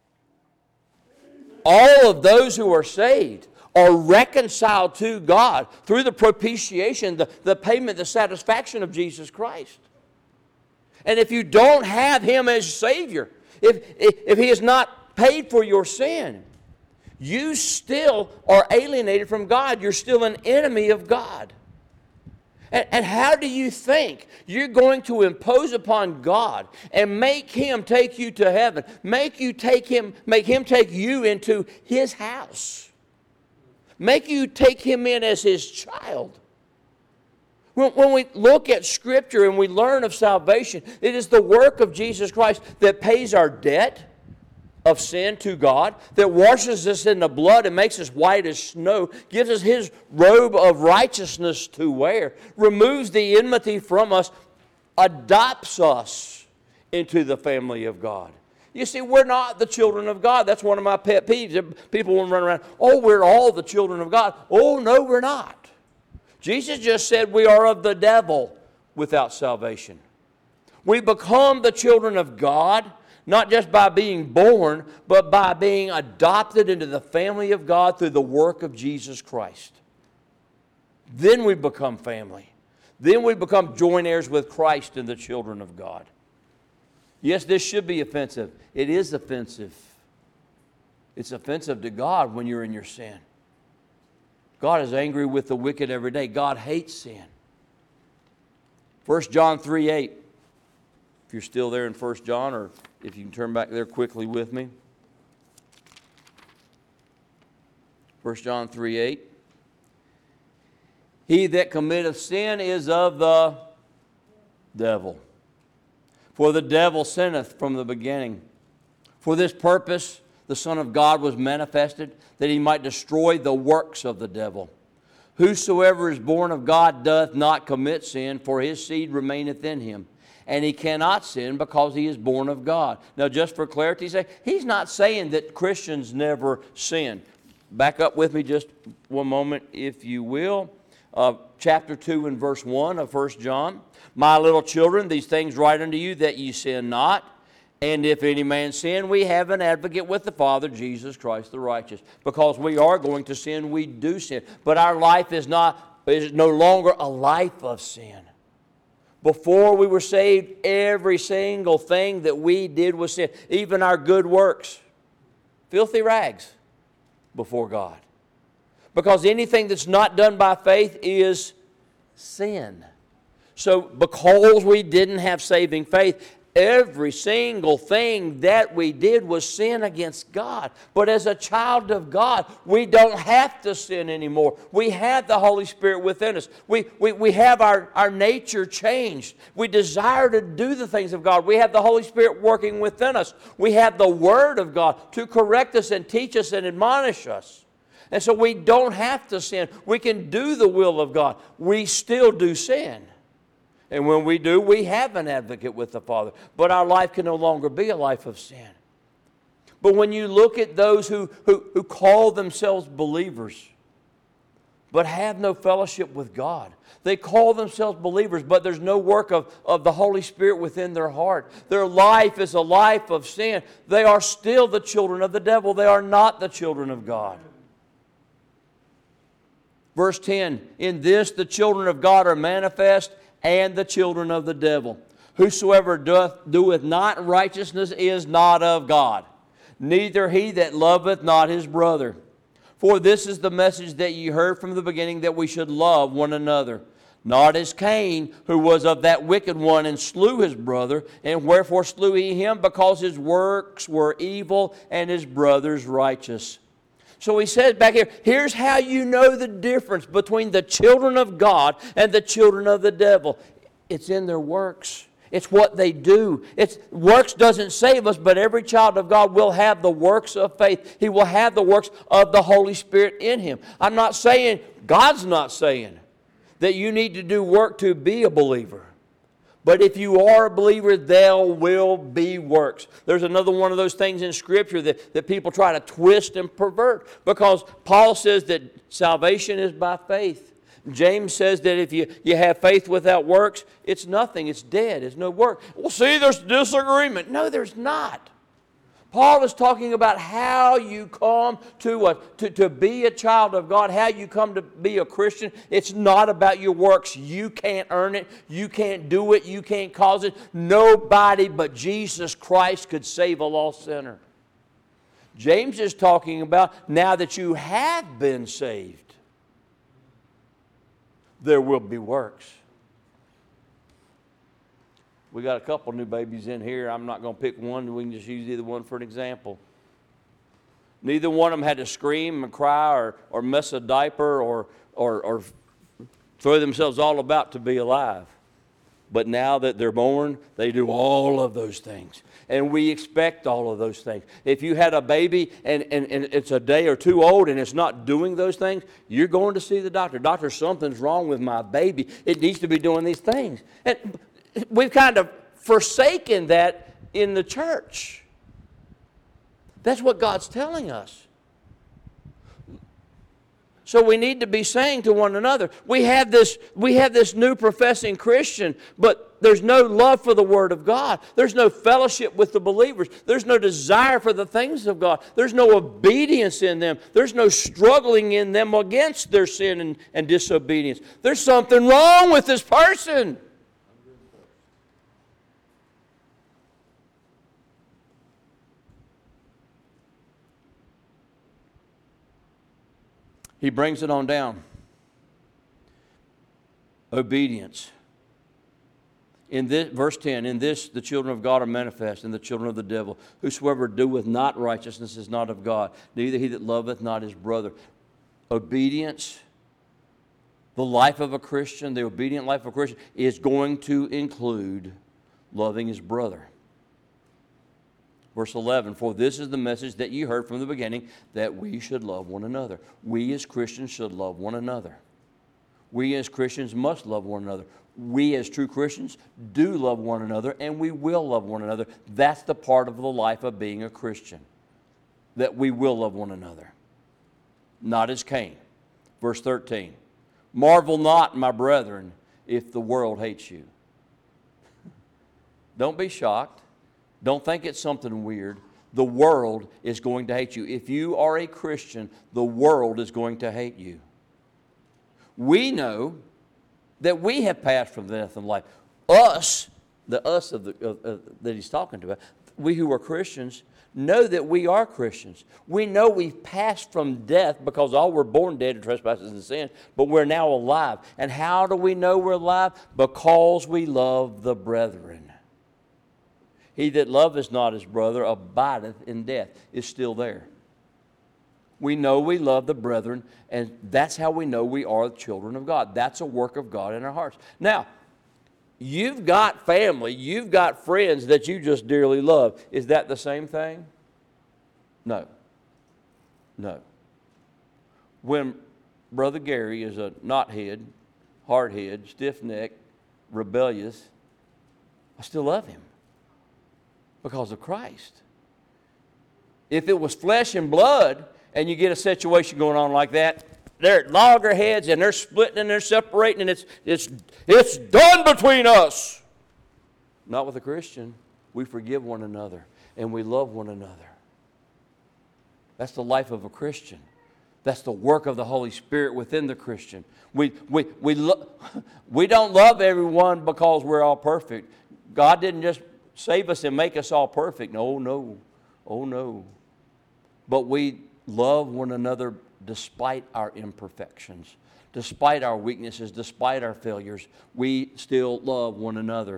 All of those who are saved are reconciled to God through the propitiation, the, the payment, the satisfaction of Jesus Christ. And if you don't have Him as Savior, if, if, if He has not paid for your sin, you still are alienated from God. You're still an enemy of God. And, and how do you think you're going to impose upon God and make Him take you to heaven, make you take Him, make Him take you into His house, make you take Him in as His child? When we look at Scripture and we learn of salvation, it is the work of Jesus Christ that pays our debt of sin to God, that washes us in the blood and makes us white as snow, gives us His robe of righteousness to wear, removes the enmity from us, adopts us into the family of God. You see, we're not the children of God. That's one of my pet peeves. People want to run around, oh, we're all the children of God. Oh, no, we're not. Jesus just said we are of the devil without salvation. We become the children of God, not just by being born, but by being adopted into the family of God through the work of Jesus Christ. Then we become family. Then we become joint heirs with Christ and the children of God. Yes, this should be offensive. It is offensive. It's offensive to God when you're in your sin. God is angry with the wicked every day. God hates sin. First John three eight. If you're still there in First John, or if you can turn back there quickly with me. First John three eight. He that committeth sin is of the devil. For the devil sinneth from the beginning. For this purpose the Son of God was manifested, that He might destroy the works of the devil. Whosoever is born of God doth not commit sin, for his seed remaineth in him. And he cannot sin because he is born of God. Now, just for clarity's sake, he's not saying that Christians never sin. Back up with me just one moment, if you will. Uh, chapter two and verse one of First John. My little children, these things write unto you, that ye sin not. And if any man sin, we have an advocate with the Father, Jesus Christ the righteous. Because we are going to sin, we do sin. But our life is not is no longer a life of sin. Before we were saved, every single thing that we did was sin. Even our good works. Filthy rags before God. Because anything that's not done by faith is sin. So because we didn't have saving faith, Every single thing that we did was sin against God. But as a child of God, we don't have to sin anymore. We have the Holy Spirit within us. We, we, we have our, our nature changed. We desire to do the things of God. We have the Holy Spirit working within us. We have the Word of God to correct us and teach us and admonish us. And so we don't have to sin. We can do the will of God. We still do sin. And when we do, we have an advocate with the Father. But our life can no longer be a life of sin. But when you look at those who, who, who call themselves believers, but have no fellowship with God, they call themselves believers, but there's no work of, of the Holy Spirit within their heart. Their life is a life of sin. They are still the children of the devil. They are not the children of God. Verse ten, in this the children of God are manifest, and the children of the devil. Whosoever doth, doeth not righteousness is not of God, neither he that loveth not his brother. For this is the message that ye heard from the beginning, that we should love one another. Not as Cain, who was of that wicked one, and slew his brother. And wherefore slew he him? Because his works were evil, and his brother's righteous. So he says back here, here's how you know the difference between the children of God and the children of the devil. It's in their works. It's what they do. It's, works doesn't save us, but every child of God will have the works of faith. He will have the works of the Holy Spirit in him. I'm not saying, God's not saying that you need to do work to be a believer. But if you are a believer, there will be works. There's another one of those things in Scripture that, that people try to twist and pervert. Because Paul says that salvation is by faith. James says that if you, you have faith without works, it's nothing. It's dead. It's no work. Well, see, there's disagreement. No, there's not. Paul is talking about how you come to, a, to, to be a child of God, how you come to be a Christian. It's not about your works. You can't earn it. You can't do it. You can't cause it. Nobody but Jesus Christ could save a lost sinner. James is talking about now that you have been saved, there will be works. We got a couple new babies in here. I'm not going to pick one. We can just use either one for an example. Neither one of them had to scream and cry or, or mess a diaper or, or, or throw themselves all about to be alive. But now that they're born, they do all of those things. And we expect all of those things. If you had a baby and, and, and it's a day or two old and it's not doing those things, you're going to see the doctor. Doctor, something's wrong with my baby. It needs to be doing these things. And we've kind of forsaken that in the church. That's what God's telling us. So we need to be saying to one another, we have this, we have this new professing Christian, but there's no love for the Word of God. There's no fellowship with the believers. There's no desire for the things of God. There's no obedience in them. There's no struggling in them against their sin and, and disobedience. There's something wrong with this person. He brings it on down. Obedience. In this, verse ten, in this the children of God are manifest, and the children of the devil. Whosoever doeth not righteousness is not of God, neither he that loveth not his brother. Obedience, the life of a Christian, the obedient life of a Christian, is going to include loving his brother. Verse eleven, for this is the message that you heard from the beginning, that we should love one another. We as Christians should love one another. We as Christians must love one another. We as true Christians do love one another, and we will love one another. That's the part of the life of being a Christian, that we will love one another. Not as Cain. Verse thirteen, marvel not, my brethren, if the world hates you. Don't be shocked. Don't think it's something weird. The world is going to hate you. If you are a Christian, the world is going to hate you. We know that we have passed from death and life. Us, the us of the, uh, uh, that he's talking to, we who are Christians, know that we are Christians. We know we've passed from death because all were born dead in trespasses and sin, but we're now alive. And how do we know we're alive? Because we love the brethren. He that loveth not his brother abideth in death. It's still there. We know we love the brethren, and that's how we know we are the children of God. That's a work of God in our hearts. Now, you've got family, you've got friends that you just dearly love. Is that the same thing? No. No. When Brother Gary is a knothead, hardhead, stiff-necked, rebellious, I still love him because of Christ. If it was flesh and blood, and you get a situation going on like that, they're at loggerheads and they're splitting and they're separating and it's, it's, it's done between us. Not with a Christian. We forgive one another and we love one another. That's the life of a Christian. That's the work of the Holy Spirit within the Christian. We, we, we, lo- we don't love everyone because we're all perfect. God didn't just save us and make us all perfect. No, no. Oh, no. But we love one another despite our imperfections, despite our weaknesses, despite our failures. We still love one another.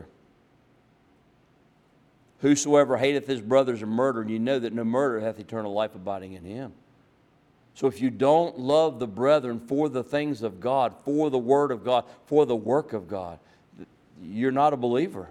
Whosoever hateth his brother is a murderer, and you know that no murderer hath eternal life abiding in him. So if you don't love the brethren for the things of God, for the Word of God, for the work of God, you're not a believer.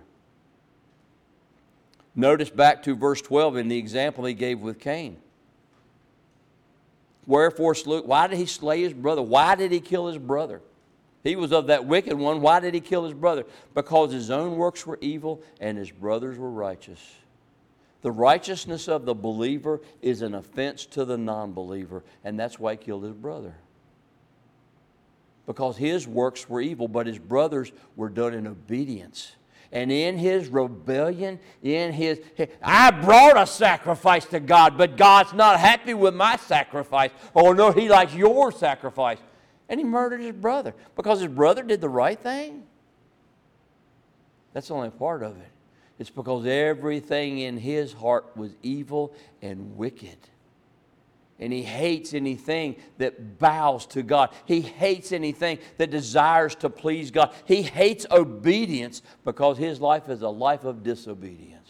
Notice back to verse twelve in the example he gave with Cain. Wherefore slew, why did he slay his brother? Why did he kill his brother? He was of that wicked one. Why did he kill his brother? Because his own works were evil and his brothers were righteous. The righteousness of the believer is an offense to the non-believer, and that's why he killed his brother. Because his works were evil, but his brothers were done in obedience. And in his rebellion, in his, I brought a sacrifice to God, but God's not happy with my sacrifice. Oh no, he likes your sacrifice. And he murdered his brother because his brother did the right thing. That's only a part of it. It's because everything in his heart was evil and wicked. And he hates anything that bows to God. He hates anything that desires to please God. He hates obedience because his life is a life of disobedience.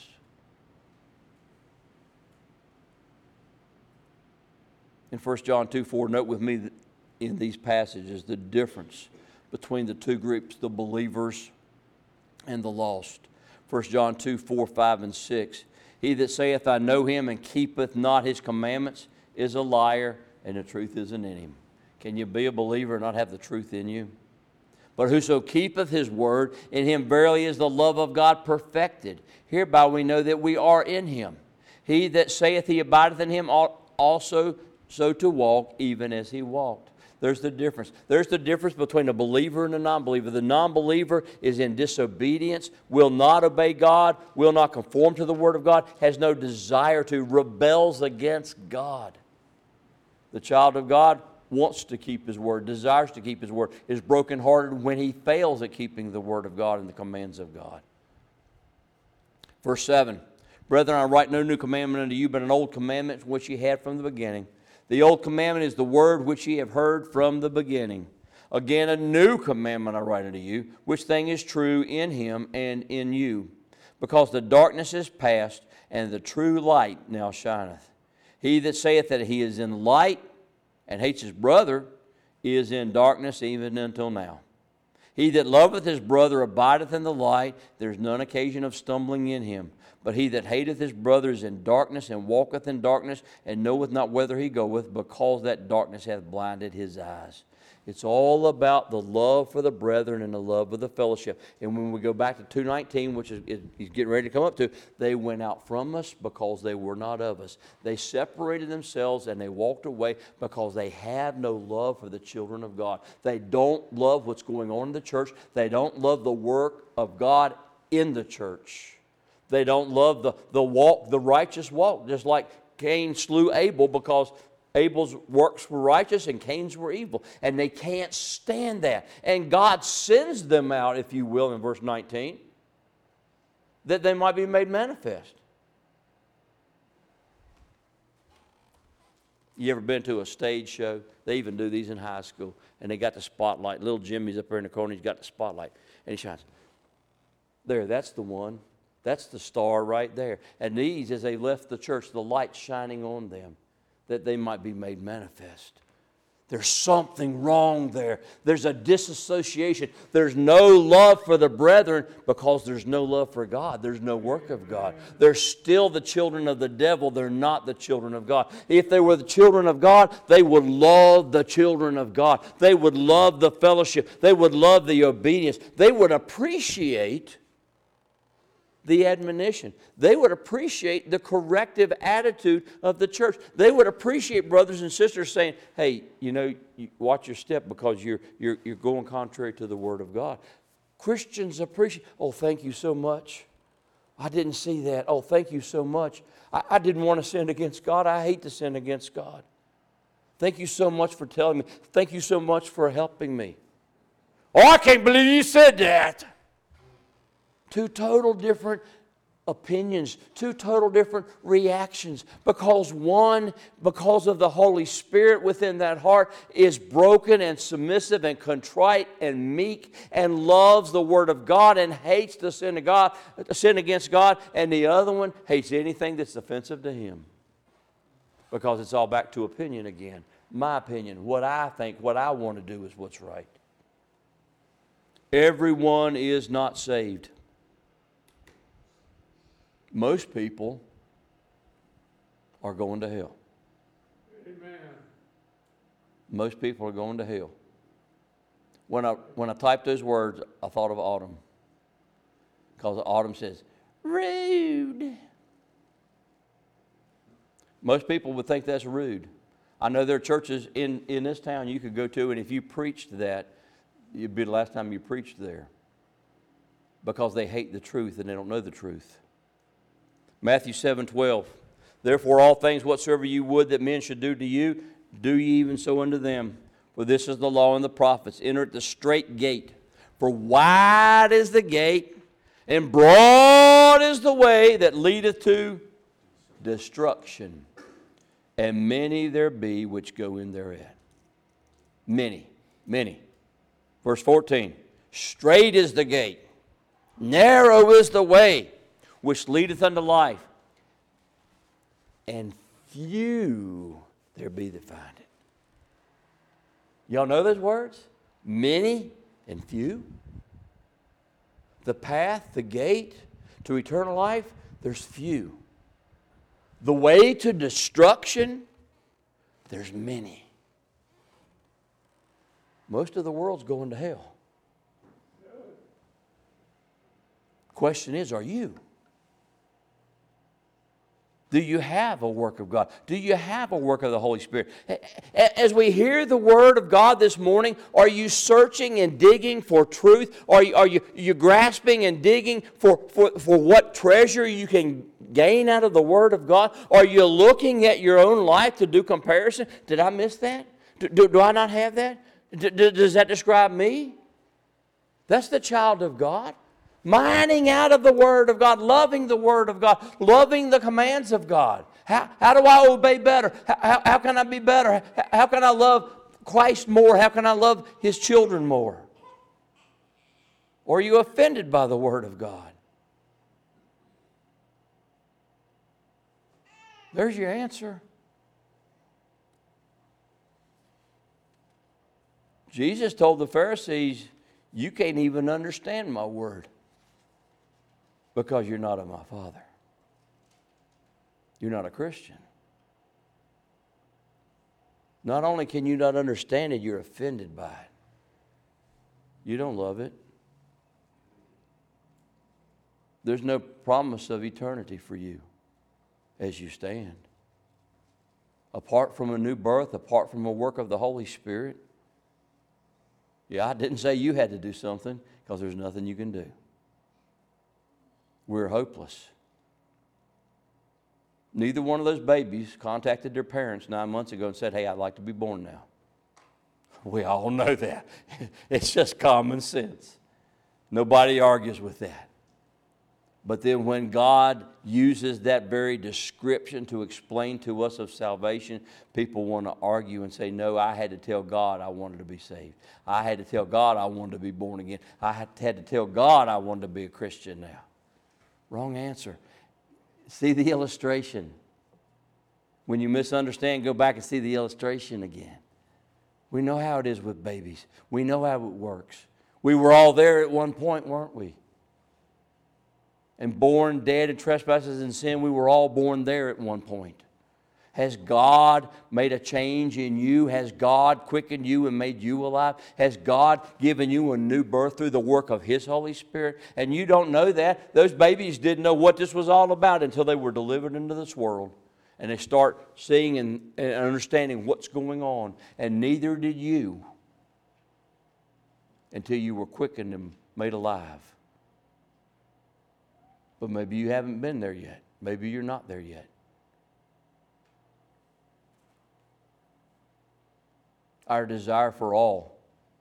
In First John two four, note with me that in these passages the difference between the two groups, the believers and the lost. First John two four, five, and six. He that saith, I know him, and keepeth not his commandments, is a liar, and the truth isn't in him. Can you be a believer and not have the truth in you? But whoso keepeth his word, in him verily is the love of God perfected. Hereby we know that we are in him. He that saith he abideth in him ought also so to walk, even as he walked. There's the difference. There's the difference between a believer and a non-believer. The non-believer is in disobedience, will not obey God, will not conform to the Word of God, has no desire to, rebels against God. The child of God wants to keep His Word, desires to keep His Word, is brokenhearted when he fails at keeping the Word of God and the commands of God. Verse seven, Brethren, I write no new commandment unto you, but an old commandment which ye had from the beginning. The old commandment is the word which ye have heard from the beginning. Again, a new commandment I write unto you, which thing is true in him and in you. Because the darkness is past, and the true light now shineth. He that saith that he is in light, and hates his brother, is in darkness even until now. He that loveth his brother abideth in the light. There is none occasion of stumbling in him. But he that hateth his brother is in darkness, and walketh in darkness, and knoweth not whither he goeth, because that darkness hath blinded his eyes. It's all about the love for the brethren and the love of the fellowship. And when we go back to two nineteen, which is, is he's getting ready to come up to, they went out from us because they were not of us. They separated themselves and they walked away because they had no love for the children of God. They don't love what's going on in the church. They don't love the work of God in the church. They don't love the, the walk, the righteous walk, just like Cain slew Abel because Abel's works were righteous and Cain's were evil. And they can't stand that. And God sends them out, if you will, in verse nineteen, that they might be made manifest. You ever been to a stage show? They even do these in high school. And they got the spotlight. Little Jimmy's up there in the corner. He's got the spotlight. And he shines. There, that's the one. That's the star right there. And these, as they left the church, the light shining on them, that they might be made manifest. There's something wrong there. There's a disassociation. There's no love for the brethren because there's no love for God. There's no work of God. They're still the children of the devil. They're not the children of God. If they were the children of God, they would love the children of God. They would love the fellowship. They would love the obedience. They would appreciate the admonition. They would appreciate the corrective attitude of the church. They would appreciate brothers and sisters saying, hey, you know, you watch your step because you're, you're, you're going contrary to the Word of God. Christians appreciate, oh, thank you so much. I didn't see that. Oh, thank you so much. I, I didn't want to sin against God. I hate to sin against God. Thank you so much for telling me. Thank you so much for helping me. Oh, I can't believe you said that. Two total different opinions, two total different reactions, because one, because of the Holy Spirit within that heart, is broken and submissive and contrite and meek and loves the Word of God and hates the sin of God, sin against God, and the other one hates anything that's offensive to him, because it's all back to opinion again. My opinion, what I think, what I want to do is what's right. Everyone is not saved. Most people are going to hell. Amen. Most people are going to hell. When I, when I typed those words, I thought of Autumn. Because Autumn says, rude. Most people would think that's rude. I know there are churches in, in this town you could go to, and if you preached that, it'd be the last time you preached there. Because they hate the truth and they don't know the truth. Matthew seven twelve. Therefore all things whatsoever you would that men should do to you, do ye even so unto them. For this is the law and the prophets. Enter at the strait gate. For wide is the gate, and broad is the way that leadeth to destruction. And many there be which go in thereat. Many, many. Verse fourteen. Strait is the gate, narrow is the way which leadeth unto life, and few there be that find it. Y'all know those words? Many and few. The path, the gate to eternal life, there's few. The way to destruction, there's many. Most of the world's going to hell. Question is, are you? Do you have a work of God? Do you have a work of the Holy Spirit? As we hear the Word of God this morning, are you searching and digging for truth? Are you, are you, are you grasping and digging for, for, for what treasure you can gain out of the Word of God? Are you looking at your own life to do comparison? Did I miss that? Do, do, do I not have that? D- does that describe me? That's the child of God. Mining out of the Word of God, loving the Word of God, loving the commands of God. How, how do I obey better? How, how, how can I be better? How, how can I love Christ more? How can I love His children more? Or are you offended by the Word of God? There's your answer. Jesus told the Pharisees, you can't even understand my word because you're not of my Father. You're not a Christian. Not only can you not understand it, you're offended by it. You don't love it. There's no promise of eternity for you as you stand. Apart from a new birth, apart from a work of the Holy Spirit. Yeah, I didn't say you had to do something because there's nothing you can do. We're hopeless. Neither one of those babies contacted their parents nine months ago and said, hey, I'd like to be born now. We all know that. It's just common sense. Nobody argues with that. But then when God uses that very description to explain to us of salvation, people want to argue and say, no, I had to tell God I wanted to be saved. I had to tell God I wanted to be born again. I had to tell God I wanted to be a Christian now. Wrong answer. See the illustration. When you misunderstand, go back and see the illustration again. We know how it is with babies. We know how it works. We were all there at one point, weren't we? And born dead in trespasses and sin, we were all born there at one point. Has God made a change in you? Has God quickened you and made you alive? Has God given you a new birth through the work of His Holy Spirit? And you don't know that. Those babies didn't know what this was all about until they were delivered into this world. And they start seeing and, and understanding what's going on. And neither did you until you were quickened and made alive. But maybe you haven't been there yet. Maybe you're not there yet. Our desire for all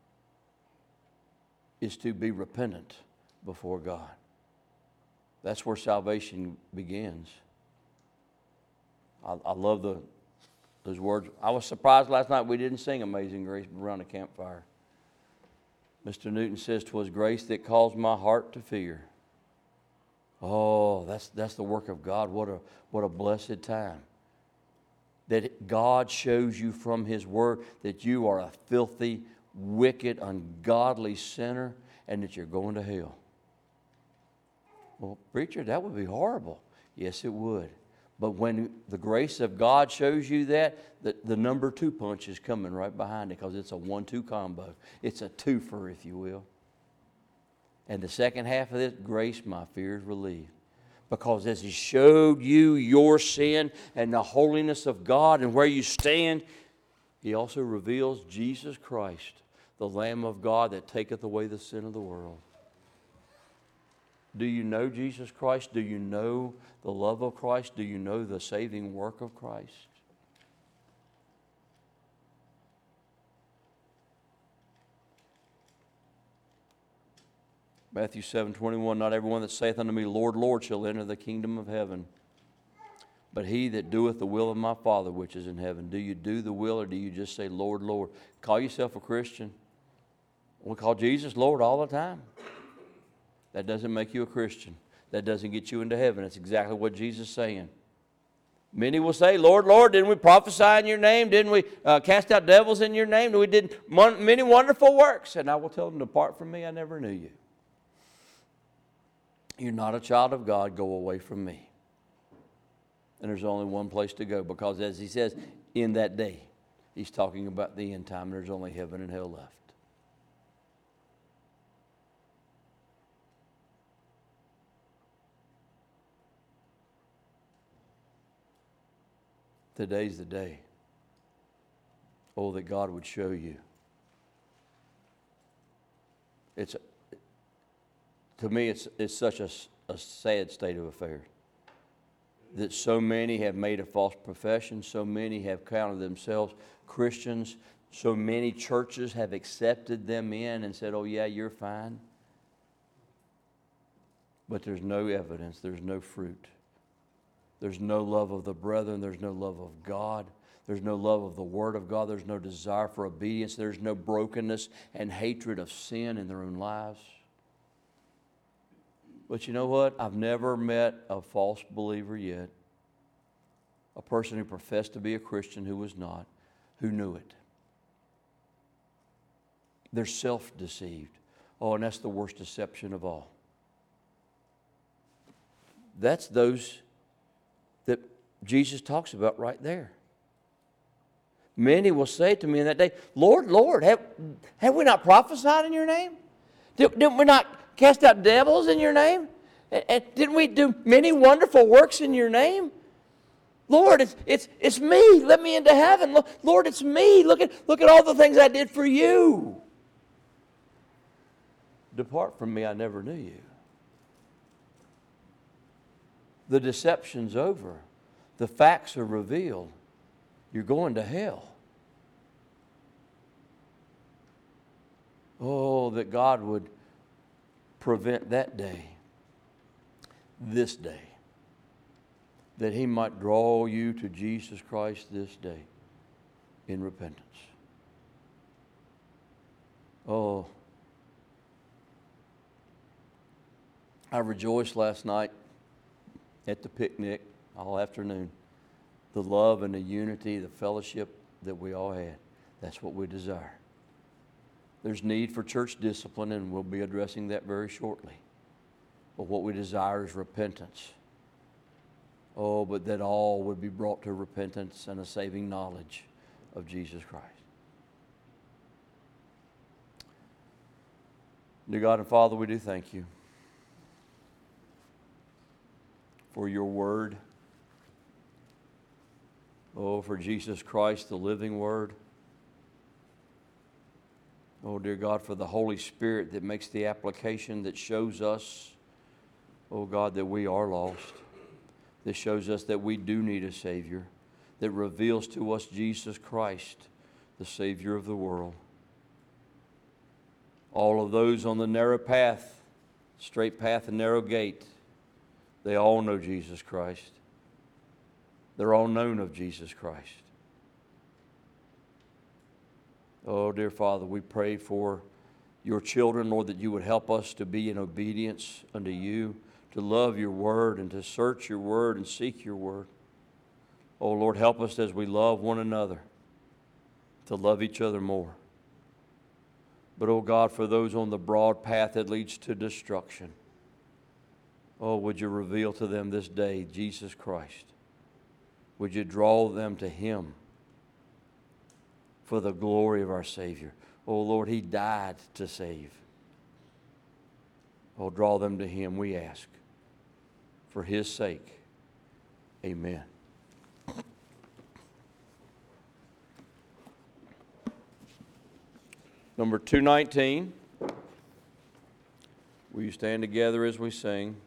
is to be repentant before God. That's where salvation begins. I, I love the, those words. I was surprised last night we didn't sing Amazing Grace around a campfire. Mister Newton says, "'Twas grace that caused my heart to fear." Oh, that's, that's the work of God. What a, what a blessed time. That God shows you from His Word that you are a filthy, wicked, ungodly sinner and that you're going to hell. Well, preacher, that would be horrible. Yes, it would. But when the grace of God shows you that, the, the number two punch is coming right behind it because it's a one two combo. It's a twofer, if you will. And the second half of this, grace, my fears relieved. Because as He showed you your sin and the holiness of God and where you stand, He also reveals Jesus Christ, the Lamb of God that taketh away the sin of the world. Do you know Jesus Christ? Do you know the love of Christ? Do you know the saving work of Christ? Matthew seven twenty-one, "Not everyone that saith unto me, Lord, Lord, shall enter the kingdom of heaven, but he that doeth the will of my Father which is in heaven." Do you do the will, or do you just say, Lord, Lord? Call yourself a Christian. We call Jesus Lord all the time. That doesn't make you a Christian. That doesn't get you into heaven. That's exactly what Jesus is saying. Many will say, Lord, Lord, didn't we prophesy in your name? Didn't we uh, cast out devils in your name? We did mon- many wonderful works. And I will tell them, depart from me, I never knew you. You're not a child of God, go away from me. And there's only one place to go, because as He says, in that day, He's talking about the end time, and there's only heaven and hell left. Today's the day. Oh, that God would show you. It's To me, it's, it's such a, a sad state of affairs that so many have made a false profession, so many have counted themselves Christians, so many churches have accepted them in and said, oh yeah, you're fine. But there's no evidence, there's no fruit. There's no love of the brethren, there's no love of God. There's no love of the Word of God, there's no desire for obedience, there's no brokenness and hatred of sin in their own lives. But you know what? I've never met a false believer yet, a person who professed to be a Christian who was not, who knew it. They're self-deceived. Oh, and that's the worst deception of all. That's those that Jesus talks about right there. Many will say to me in that day, Lord, Lord, have, have we not prophesied in your name? Did, didn't we not cast out devils in your name? And, and didn't we do many wonderful works in your name? Lord, it's, it's, it's me. Let me into heaven. Lord, it's me. Look at, look at all the things I did for you. Depart from me, I never knew you. The deception's over. The facts are revealed. You're going to hell. Oh, that God would prevent that day, this day, that He might draw you to Jesus Christ this day in repentance. Oh, I rejoiced last night at the picnic all afternoon. The love and the unity, the fellowship that we all had. That's what we desire. There's need for church discipline, and we'll be addressing that very shortly. But what we desire is repentance. Oh, but that all would be brought to repentance and a saving knowledge of Jesus Christ. Dear God and Father, we do thank you for your word. Oh, for Jesus Christ, the living word. Oh, dear God, for the Holy Spirit that makes the application, that shows us, oh God, that we are lost. That shows us that we do need a Savior. That reveals to us Jesus Christ, the Savior of the world. All of those on the narrow path, straight path and narrow gate, they all know Jesus Christ. They're all known of Jesus Christ. Oh, dear Father, we pray for your children, Lord, that you would help us to be in obedience unto you, to love your word and to search your word and seek your word. Oh, Lord, help us as we love one another to love each other more. But, oh God, for those on the broad path that leads to destruction, oh, would you reveal to them this day Jesus Christ? Would you draw them to him for the glory of our Savior? Oh, Lord, he died to save. Oh, draw them to him, we ask. For his sake, amen. Number two nineteen. Will you stand together as we sing?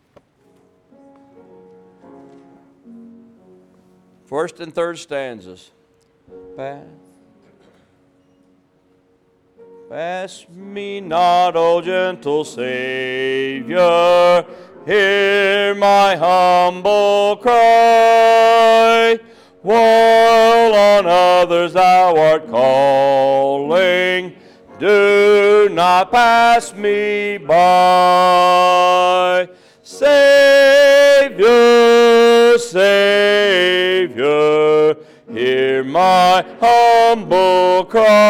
First and third stanzas. Pass, pass me not, O gentle Savior, hear my humble cry. While on others thou art calling, do not pass me by. Savior, Savior, hear my humble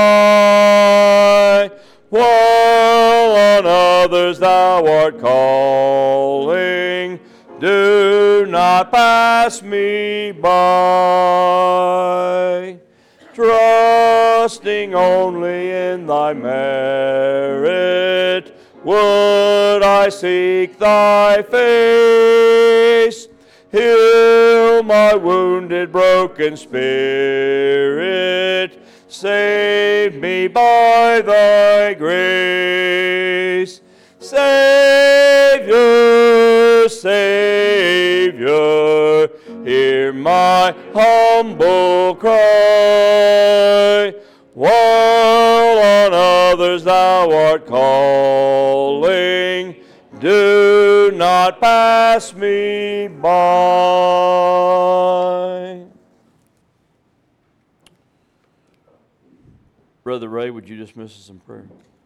cry. While on others thou art calling, do not pass me by. Trusting only in thy merit, would I seek thy face. Heal my wounded, broken spirit. Save me by thy grace. Savior, Savior, hear my humble cry. While on others thou art calling, do not pass me by. Brother Ray, would you dismiss us in prayer?